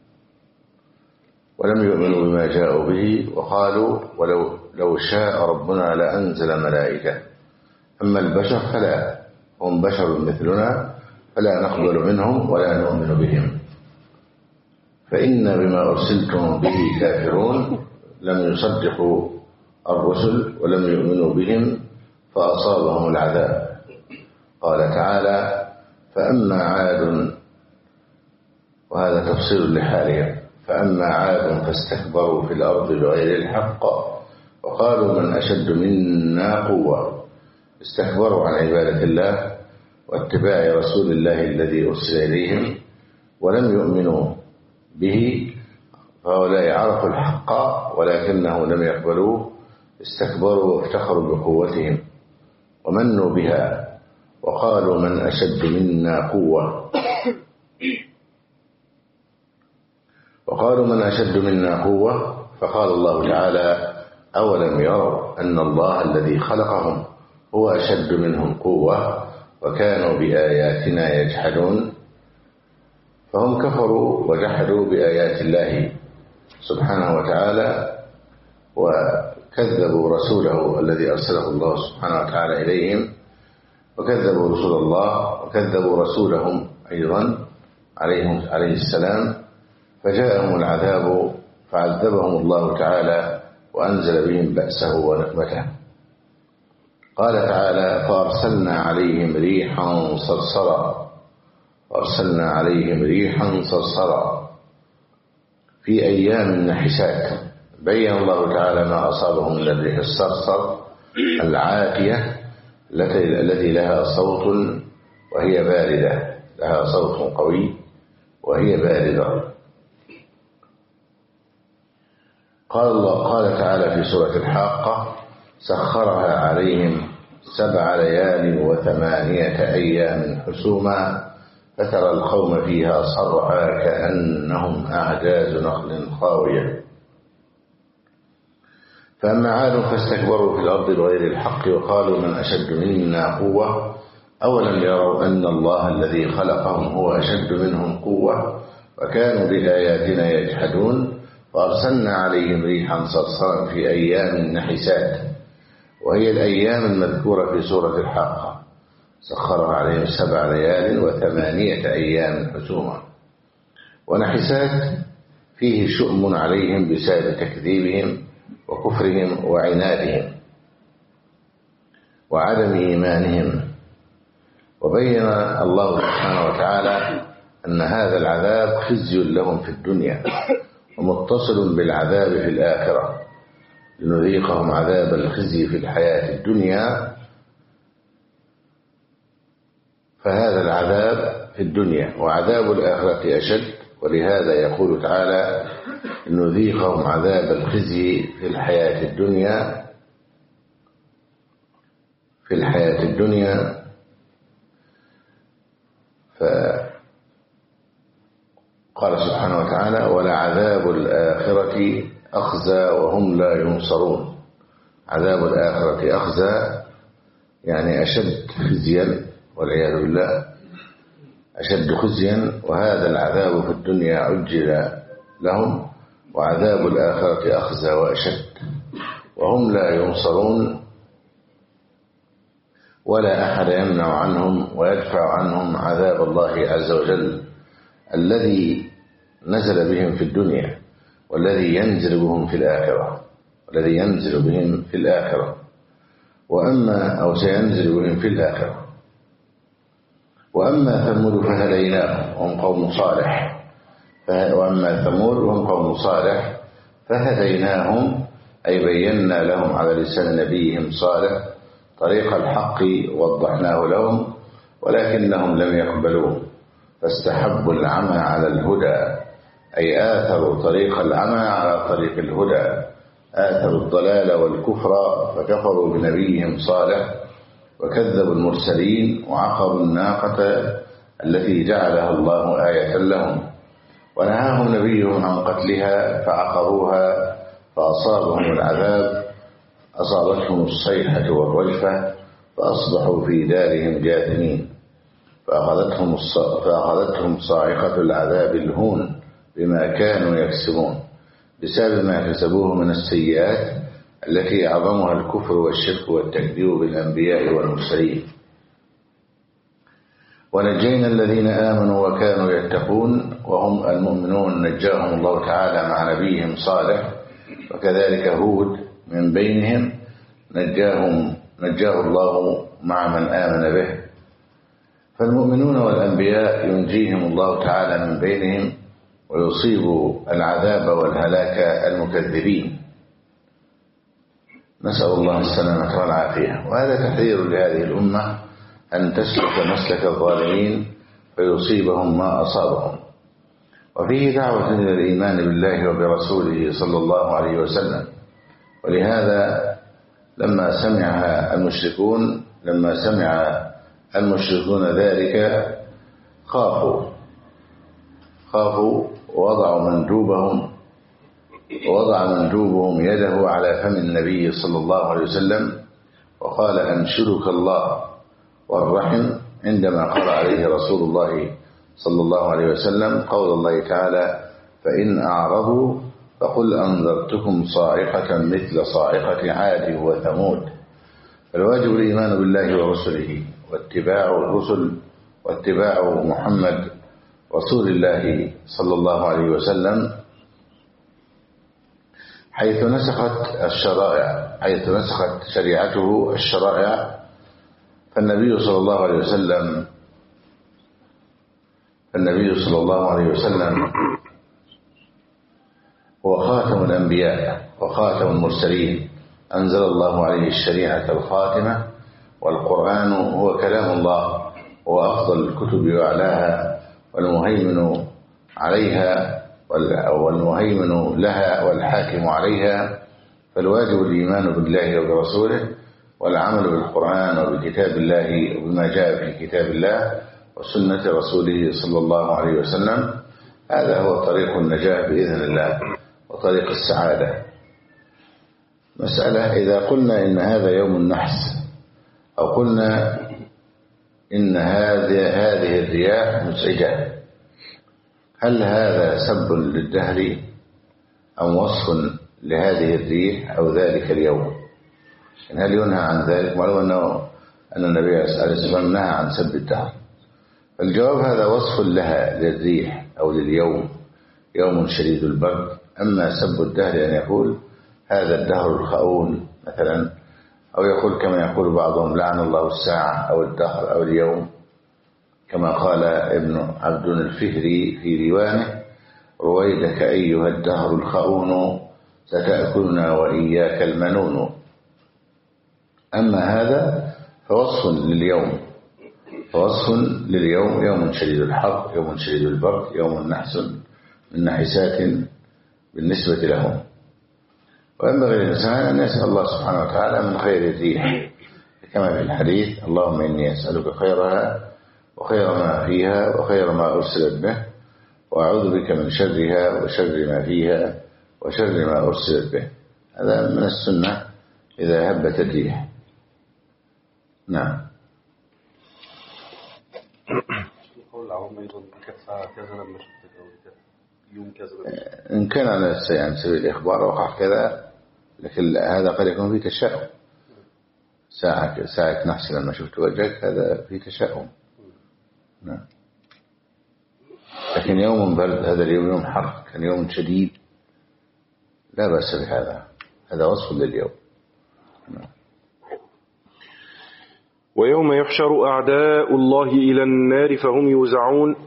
ولم يؤمنوا بما جاءوا به وقالوا ولو لو شاء ربنا لأنزل ملائكة، أما البشر فلا، هم بشر مثلنا فلا نقبل منهم ولا نؤمن بهم، فإن بما أرسلتم به كافرون. لم يصدقوا الرسل ولم يؤمنوا بهم فأصابهم العذاب. قال تعالى: فأما عاد، وهذا تفصيل لحالهم، فأما عاد فاستكبروا في الأرض بغير الحق وقالوا من أشد منا قوة. استكبروا عن عبادة الله واتباع رسول الله الذي أرسل إليهم ولم يؤمنوا به، فهؤلاء عرفوا الحق ولكنهم لم يقبلوه، استكبروا وافتخروا بقوتهم ومنوا بها وقالوا من أشد منا قوة وقالوا من أشد منا قوة فقال الله تعالى: أولم يروا أن الله الذي خلقهم هو أشد منهم قوة وكانوا بآياتنا يجحدون. فهم كفروا وجحدوا بآيات الله سبحانه وتعالى وكذبوا رسوله الذي أرسله الله سبحانه وتعالى إليهم، وكذبوا رسول الله وكذبوا رسولهم أيضا عليهم عليه السلام، فجاءهم العذاب فعذبهم الله تعالى وأنزل بهم بأسه ونقمته. قال تعالى: فأرسلنا عليهم ريحا صرصرا وأرسلنا عليهم ريحا صرصرا في أيام نحسات. بين الله تعالى ما أصابهم من الريح الصرصر العاتية التي لها صوت وهي باردة، لها صوت قوي وهي باردة. قال الله قال تعالى في سورة الحاقة: سخرها عليهم سبع ليال وثمانية أيام حسوما فترى القوم فيها صرعى كأنهم أعجاز نخل خاوية. فأما عاد فاستكبروا في الأرض بغير الحق وقالوا من أشد منا قوة أولم يروا أن الله الذي خلقهم هو أشد منهم قوة وكانوا بآياتنا يجحدون. فأرسلنا عليهم ريحا صرصرا في أيام نحسات، وهي الأيام المذكورة في سورة الحاقة، سخرها عليهم سبع ليال وثمانية أيام حسوما. ونحسات فيه شؤم عليهم بسبب تكذيبهم وكفرهم وعنادهم وعدم إيمانهم. وبين الله سبحانه وتعالى أن هذا العذاب خزي لهم في الدنيا ومتصل بالعذاب في الآخرة، لنذيقهم عذاب الخزي في الحياة الدنيا. فهذا العذاب في الدنيا وعذاب الآخرة أشد، ولهذا يقول تعالى: نذيقهم عذاب الخزي في الحياة الدنيا في الحياة الدنيا فقال سبحانه وتعالى ولعذاب الآخرة أخزى وهم لا ينصرون. عذاب الآخرة أخزى يعني أشد خزيا والعياذ بالله، أشد خزيا، وهذا العذاب في الدنيا عجل لهم، وعذاب الآخرة أخزى وأشد وهم لا ينصرون، ولا أحد يمنع عنهم ويدفع عنهم عذاب الله عز وجل الذي نزل بهم في الدنيا والذي ينزل بهم في الآخرة والذي ينزل بهم في الآخرة وأما أو سينزل بهم في الآخرة. وأما ثمود فهديناهم وهم قوم صالح وأما ثمود وهم قوم صالح فهديناهم أي بينا لهم على لسان نبيهم صالح طريق الحق وضحناه لهم ولكنهم لم يقبلوه فاستحبوا العمى على الهدى أي آثروا طريق العمى على طريق الهدى، آثروا الضلال والكفر فكفروا بنبيهم صالح وكذبوا المرسلين وعقروا الناقة التي جعلها الله آية لهم، ونهاهم نبيهم عن قتلها فعقروها فأصابهم العذاب، أصابتهم الصيحة والرجفة فأصبحوا في دارهم جاثمين، فأخذتهم, فأخذتهم صاعقة العذاب الهون بما كانوا يكسبون بسبب ما كسبوه من السيئات التي أعظمها الكفر والشرك والتكذيب بالأنبياء والمرسلين. ونجينا الذين آمنوا وكانوا يتقون وهم المؤمنون نجاهم الله تعالى مع نبيهم صالح، وكذلك هود من بينهم نجاهم نجاه الله مع من آمن به. فالمؤمنون والأنبياء ينجيهم الله تعالى من بينهم ويصيب العذاب والهلاك المكذبين، نسأل الله السلامة والعافية. وهذا تحذير لهذه الأمة أن تسلك مسلك الظالمين فيصيبهم ما أصابهم. وفيه دعوة إلى الإيمان بالله وبرسوله صلى الله عليه وسلم، ولهذا لما سمعها المشركون لما سمع المشركون ذلك خافوا خافوا ووضعوا مندوبهم ووضع مندوبهم يده على فم النبي صلى الله عليه وسلم وقال أنشدك الله والرحم عندما قرأ عليه رسول الله صلى الله عليه وسلم قول الله تعالى فإن أعرضوا فقل أنذرتكم صاعقة مثل صاعقة عاد وثمود. فالواجب الإيمان بالله ورسله واتباع الرسل واتباع محمد رسول الله صلى الله عليه وسلم حيث نسخت الشرائع حيث نسخت شريعته الشرائع. فالنبي صلى الله عليه وسلم فالنبي صلى الله عليه وسلم هو خاتم الأنبياء وخاتم المرسلين، أنزل الله عليه الشريعة الخاتمة، والقرآن هو كلام الله هو أفضل الكتب وأعلاها والمهيمن عليها والمهيمن لها والحاكم عليها. فالواجب الإيمان بالله وبرسوله والعمل بالقرآن وبكتاب الله وبما جاء في كتاب الله وسنة رسوله صلى الله عليه وسلم. هذا هو طريق النجاة بإذن الله وطريق السعادة. مسألة إذا قلنا إن هذا يوم النحس أو قلنا إن هذه هذه الرياح مزعجة، هل هذا سب للدهر أم وصف لهذه الريح أو ذلك اليوم؟ هل ينهى عن ذلك؟ معلوم أنه أن النبي عليه السلام نهى عن سب الدهر. الجواب هذا وصف لها للريح أو لليوم، يوم شديد البرد. أما سب الدهر أن يقول هذا الدهر الخؤون مثلا، أو يقول كما يقول بعضهم لعن الله الساعة أو الدهر أو اليوم، كما قال ابن عبد الفهري في ديوانه رويدك أيها الدهر الخؤون ستأكلنا وإياك المنون. أما هذا فوصف لليوم فوصف لليوم يوم شديد الحر، يوم شديد البرد، يوم نحس من نحسات بالنسبة لهم. وينبغي للإنسان أن يسأل الله سبحانه وتعالى من خير الريح كما في الحديث اللهم إني أسألك خيرها وخير ما فيها وخير ما أرسلت به، وأعوذ بك من شرها وشر ما فيها وشر ما أرسلت به. هذا من السنة إذا هبت الريح. نعم. القول العام أيضا كانت ساعة كذا لما شفتك أو يوم كذا، إن كان على سبيل الإخبار وقع كذا، لكن هذا قد يكون فيه تشاؤم. ساعة ساعة نحس لما شفت وجهك، هذا فيه تشاؤم. نعم. لكن يوم برد، هذا اليوم يوم حر، كان يوم شديد، لا بأس بهذا، هذا وصف لليوم. نعم. ويوم يحشر أعداء الله إلى النار فهم يوزعون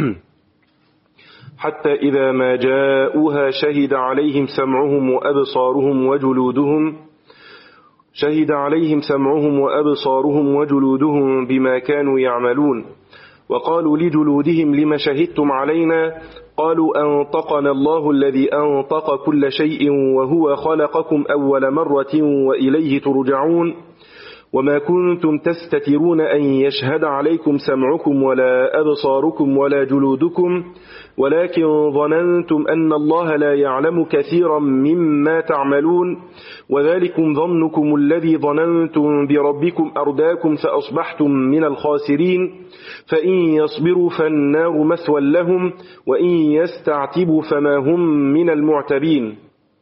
حتى إذا ما جاءوها شهد عليهم سمعهم وأبصارهم وجلودهم شهد عليهم سمعهم وأبصارهم وجلودهم بما كانوا يعملون. وقالوا لجلودهم لما شهدتم علينا؟ قالوا أنطقنا الله الذي أنطق كل شيء وهو خلقكم أول مرة وإليه ترجعون. وما كنتم تستترون أن يشهد عليكم سمعكم ولا أبصاركم ولا جلودكم ولكن ظننتم أن الله لا يعلم كثيرا مما تعملون وذلكم ظنكم الذي ظننتم بربكم أرداكم فأصبحتم من الخاسرين. فإن يصبروا فالنار مثوى لهم وإن يستعتبوا فما هم من المعتبين.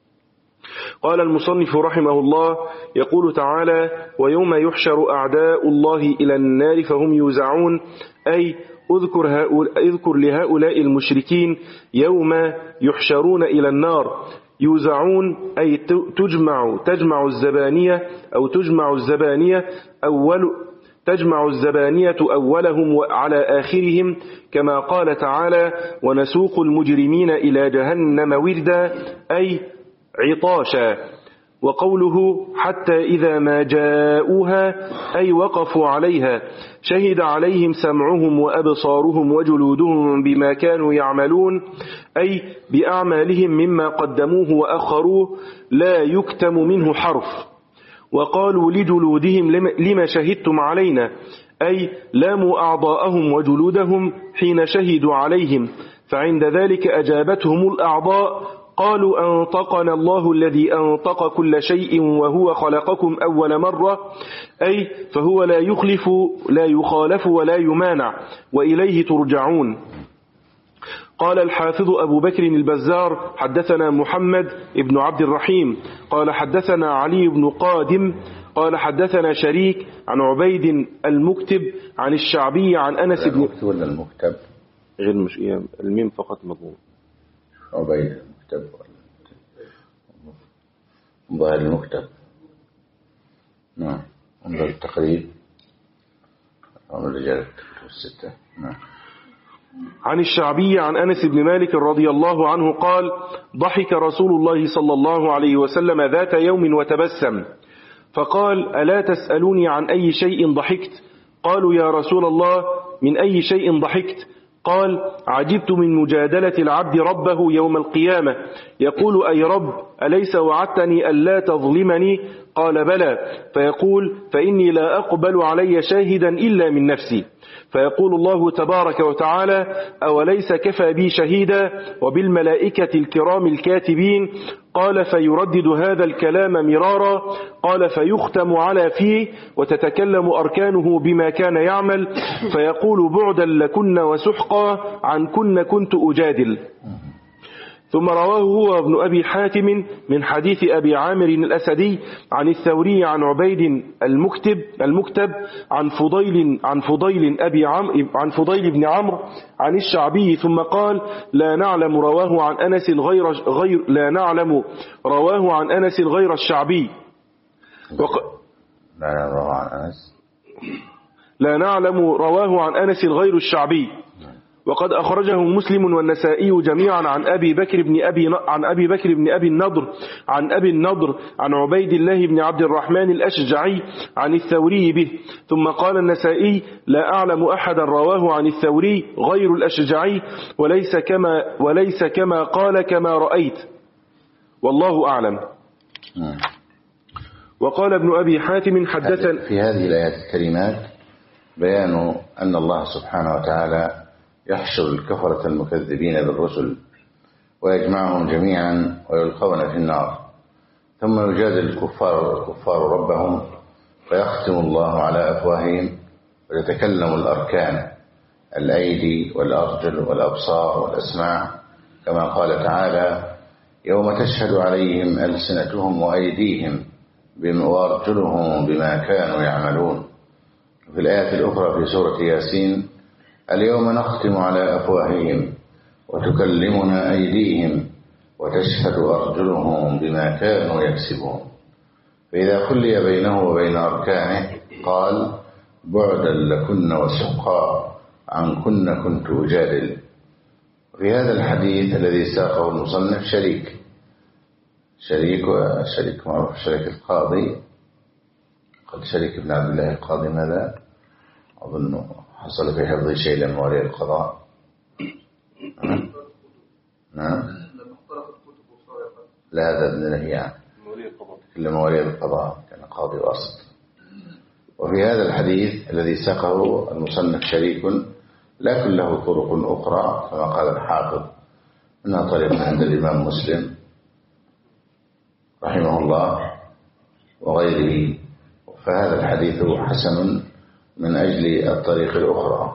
قال المصنف رحمه الله: يقول تعالى: ويوم يحشر أعداء الله إلى النار فهم يوزعون، أي اذكر, اذكر لهؤلاء المشركين يوم يحشرون إلى النار. يوزعون أي تجمع تجمع الزبانية أو تجمع الزبانية أول تجمع الزبانية أولهم على آخرهم، كما قال تعالى: ونسوق المجرمين إلى جهنم وردا، أي عطاشا. وقوله حتى إذا ما جاءوها أي وقفوا عليها شهد عليهم سمعهم وأبصارهم وجلودهم بما كانوا يعملون، أي بأعمالهم مما قدموه وأخروه لا يكتم منه حرف. وقالوا لجلودهم لما شهدتم علينا؟ أي لاموا أعضاءهم وجلودهم حين شهدوا عليهم، فعند ذلك أجابتهم الأعضاء قالوا أنطقنا الله الذي أنطق كل شيء وهو خلقكم أول مرة، أي فهو لا يخلف لا يخالف ولا يمانع وإليه ترجعون. قال الحافظ أبو بكر البزار: حدثنا محمد ابن عبد الرحيم قال حدثنا علي بن قادم قال حدثنا شريك عن عبيد المكتب عن الشعبي عن أنس بن المكتب ولا المكتب؟ غير مش إيه، الميم فقط مضمون. عبيد المكتب ظاهر المكتب. نعم. انظر التقريب عن رجال الستة. نعم. عن الشعبي عن أنس بن مالك رضي الله عنه قال: ضحك رسول الله صلى الله عليه وسلم ذات يوم وتبسم، فقال: ألا تسألوني عن أي شيء ضحكت؟ قالوا: يا رسول الله، من أي شيء ضحكت؟ قال: عجبت من مجادلة العبد ربه يوم القيامة، يقول: أي رب، أليس وعدتني ألا تظلمني؟ قال: بلى. فيقول: فإني لا أقبل علي شاهدا إلا من نفسي. فيقول الله تبارك وتعالى: أوليس كفى بي شهيدا وبالملائكة الكرام الكاتبين؟ قال: فيردد هذا الكلام مرارا. قال: فيختم على فيه وتتكلم أركانه بما كان يعمل، فيقول: بعدا لكن وسحقا عن كن كنت أجادل. ثم رواه هو ابن أبي حاتم من حديث أبي عامر الأسدي عن الثوري عن عبيد المكتب المكتب عن فضيل عن فضيل أبي عم عن فضيل بن عمرو عن الشعبي، ثم قال: لا نعلم رواه عن أنس غير غير لا نعلم رواه عن أنس غير الشعبي. وق... لا نعلم رواه عن أنس لا نعلم رواه عن أنس غير الشعبي. وقد أخرجه مسلم والنسائي جميعا عن أبي بكر بن أبي عن أبي بكر بن أبي النضر عن أبي النضر عن عبيد الله بن عبد الرحمن الأشجعي عن الثوري به. ثم قال النسائي: لا أعلم أحدا رواه عن الثوري غير الأشجعي، وليس كما وليس كما قال كما رأيت، والله أعلم. نعم. وقال ابن أبي حاتم: حدثنا في هذه الآيات الكريمات بيان أن الله سبحانه وتعالى يحشر الكفرة المكذبين بالرسل ويجمعهم جميعا ويلقون في النار، ثم يجادل الكفار, الكفار ربهم فيختم الله على أفواههم ويتكلم الأركان الأيدي والأرجل والأبصار والأسماع، كما قال تعالى: يوم تشهد عليهم ألسنتهم وأيديهم وأرجلهم بما كانوا يعملون. في الآية الأخرى في سورة ياسين: اليوم نختم على أفواههم وتكلمنا أيديهم وتشهد أرجلهم بما كانوا يكسبون. فإذا خلي بينه وبين أركانه قال: بعدا لكن وسحقا عنكن كنت أجادل. في هذا الحديث الذي ساقه المصنف شريك شريك شريك معروف شريك القاضي، قد شريك بن عبد الله القاضي ماذا أظن حصل في حفظ شيء من مواريث القضاء. نعم لا هذا ابن لهيعة كل مواريث القضاء كان قاضي واسط. وفي هذا الحديث الذي ساقه المصنف شريك لكن له طرق أخرى كما قال الحافظ، منها طريق عند الإمام مسلم رحمه الله وغيره، فهذا الحديث حسن من أجل الطريق الأخرى.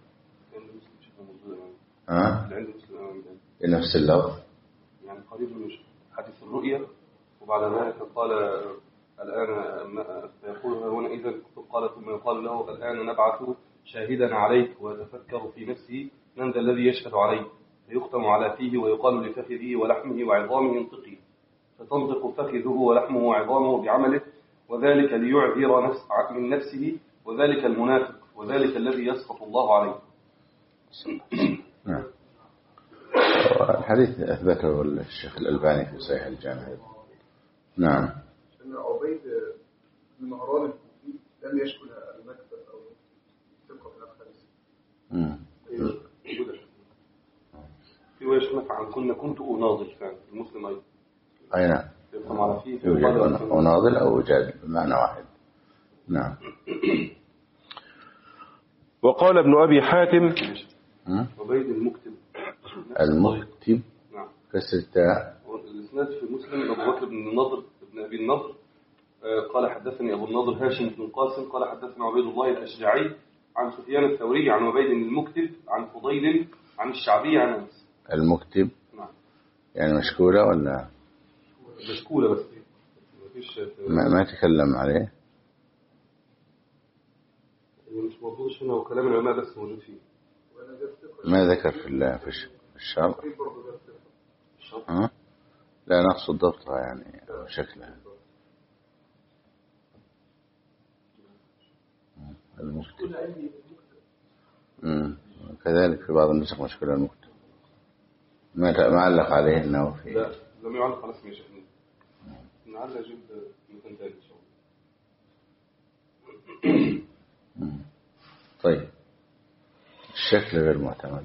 ها؟ بنفس اللفظ يعني قريب من حديث الرؤيا، وبعد ذلك قال الآن فيقول هنا إذا قال ثم يقال له الآن نبعث شاهدا عليك ويتفكر في نفسه من ذا الذي يشهد عليه، فيختم على فيه ويقال لفخذه ولحمه وعظامه انطقي، فتنطق فخذه ولحمه وعظامه بعمله، وذلك ليعذر نفس من نفسه، وذلك المنافق، وذلك الذي يسخط الله عليه. نعم. الحديث أثبته الشيخ الألباني في صحيح الجامع. نعم. أن عبيد بن مهران الكوفي لم يشكل المكتب أو ثقة في الحديث. امم. في ويشمك عن كنا كنت أناضل فعلا المسلم أيضا. أي نعم. يوجد أناضل أو أجادل بمعنى واحد. نعم. وقال ابن أبي حاتم عبيد المكتب المكتب نعم كسر التاء. الإسناد في مسلم أبو بكر بن النضر بن أبي النضر قال حدثني أبو النضر هاشم بن القاسم قال حدثنا عبيد الله الأشجعي عن سفيان الثوري عن عبيد المكتب عن فضيل عن الشعبي عن أنس. المكتب نعم يعني مشكولة ولا مشكولة بس مفيش ما, ما تكلم عليه مش موجود هنا وكلام العلماء بس موجود فيه. ما ذكر في في الشرط ها؟ لا نقصد ضبطها يعني شكلها. المكتب امم كذلك في بعض النسخ مشكلة المكتب ما معلق عليه انه في لا لم يعلق على اسم شيخ نعلق اجيب مكان ثاني ان شاء الله. طيب الشكل غير معتمد.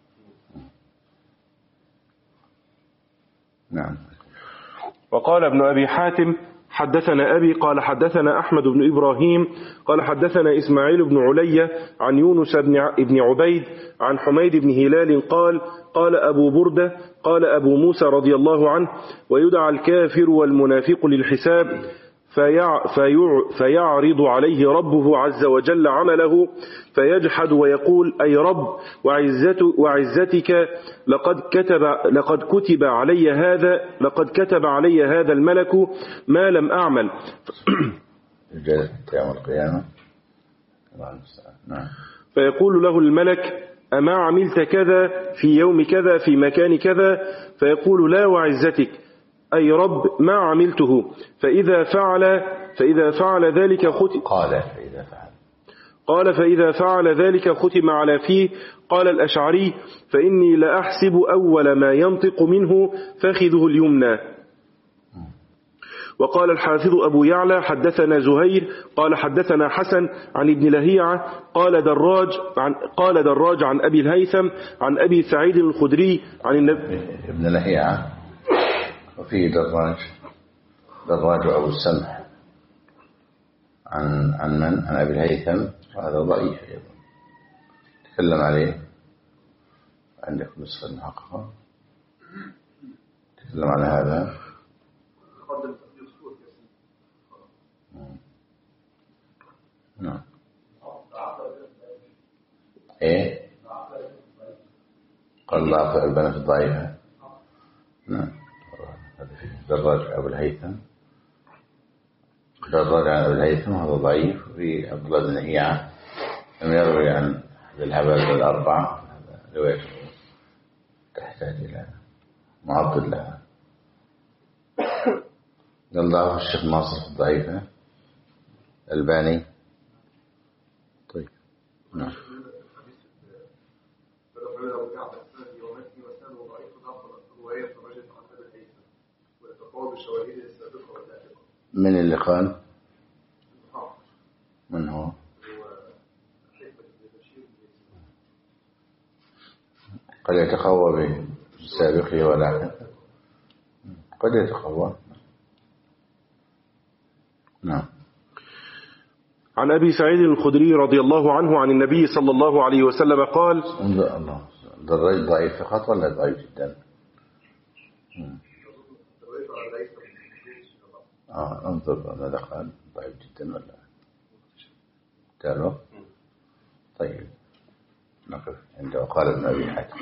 نعم. وقال ابن أبي حاتم حدثنا أبي قال حدثنا أحمد بن إبراهيم قال حدثنا إسماعيل بن علي عن يونس بن عبيد عن حميد بن هلال قال قال أبو بردة قال أبو موسى رضي الله عنه ويدعى الكافر والمنافق للحساب فيع فيع فيعرض عليه ربه عز وجل عمله فيجحد ويقول أي رب وعزتك لقد كتب لقد كتب علي هذا لقد كتب علي هذا الملك ما لم أعمل. يوم القيامة. نعم. فيقول له الملك أما عملت كذا في يوم كذا في مكان كذا؟ فيقول لا وعزتك أي رب ما عملته. فإذا فعل فإذا فعل ذلك ختم قال فإذا فعل قال فإذا فعل ذلك ختم على فيه. قال الأشعري فإني لأحسب أول ما ينطق منه فخذه اليمنى. وقال الحافظ أبو يعلى حدثنا زهير قال حدثنا حسن عن ابن لهيعة قال دراج عن قال دراج عن أبي الهيثم عن أبي سعيد الخدري عن النبي. ابن لهيعة وفيه دراج دراج أبو السمح عن عن من عن أبي الهيثم هذا ضعيف أيضا تكلم عليه عندك نسخة المحققة تكلم على هذا. نعم ايه قال ضعف البنات الضعيفة. نعم هذا فيه دراج أبو الهيثم دراج عن أبو الهيثم هذا ضعيف. في عبد الله بن هيعة لم يروي عن العباد الأربعة رواية تحتاج إلى معضل لها. قال ضعف الشيخ ناصر الضعيفة الباني. طيب نعم من اللي قال؟ من هو؟ قد يتقوى بسابقه ولا قد يتقوى. نعم. عن أبي سعيد الخدري رضي الله عنه عن النبي صلى الله عليه وسلم قال الله الرجل ضعيف فقط ولا ضعيف جدا؟ آه انظر ماذا قال ضعيف جدا ولا تعرف؟ طيب نقف عنده قال ابن أبي حاتم.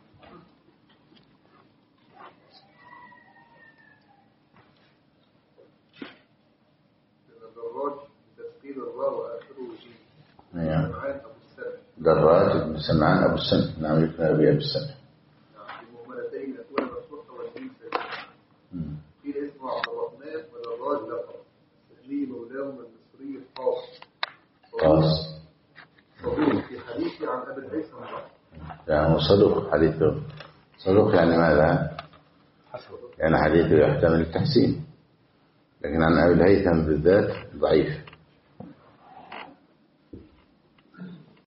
دراج بن سمعان أبو السن. نعم يكون أبي أبي السن. بمهملتين أكون مفتوحة والدين سليم. قيل اسمه عبد الرحمن والدراج لقب سلمي مولاهم المصري القاص قاص صدوق في حديثه عن أبي الهيثم. يعني صدوق حديثه صدوق يعني ماذا؟ يعني حديثه يحتمل التحسين لكن عن أبي الهيثم بالذات ضعيف.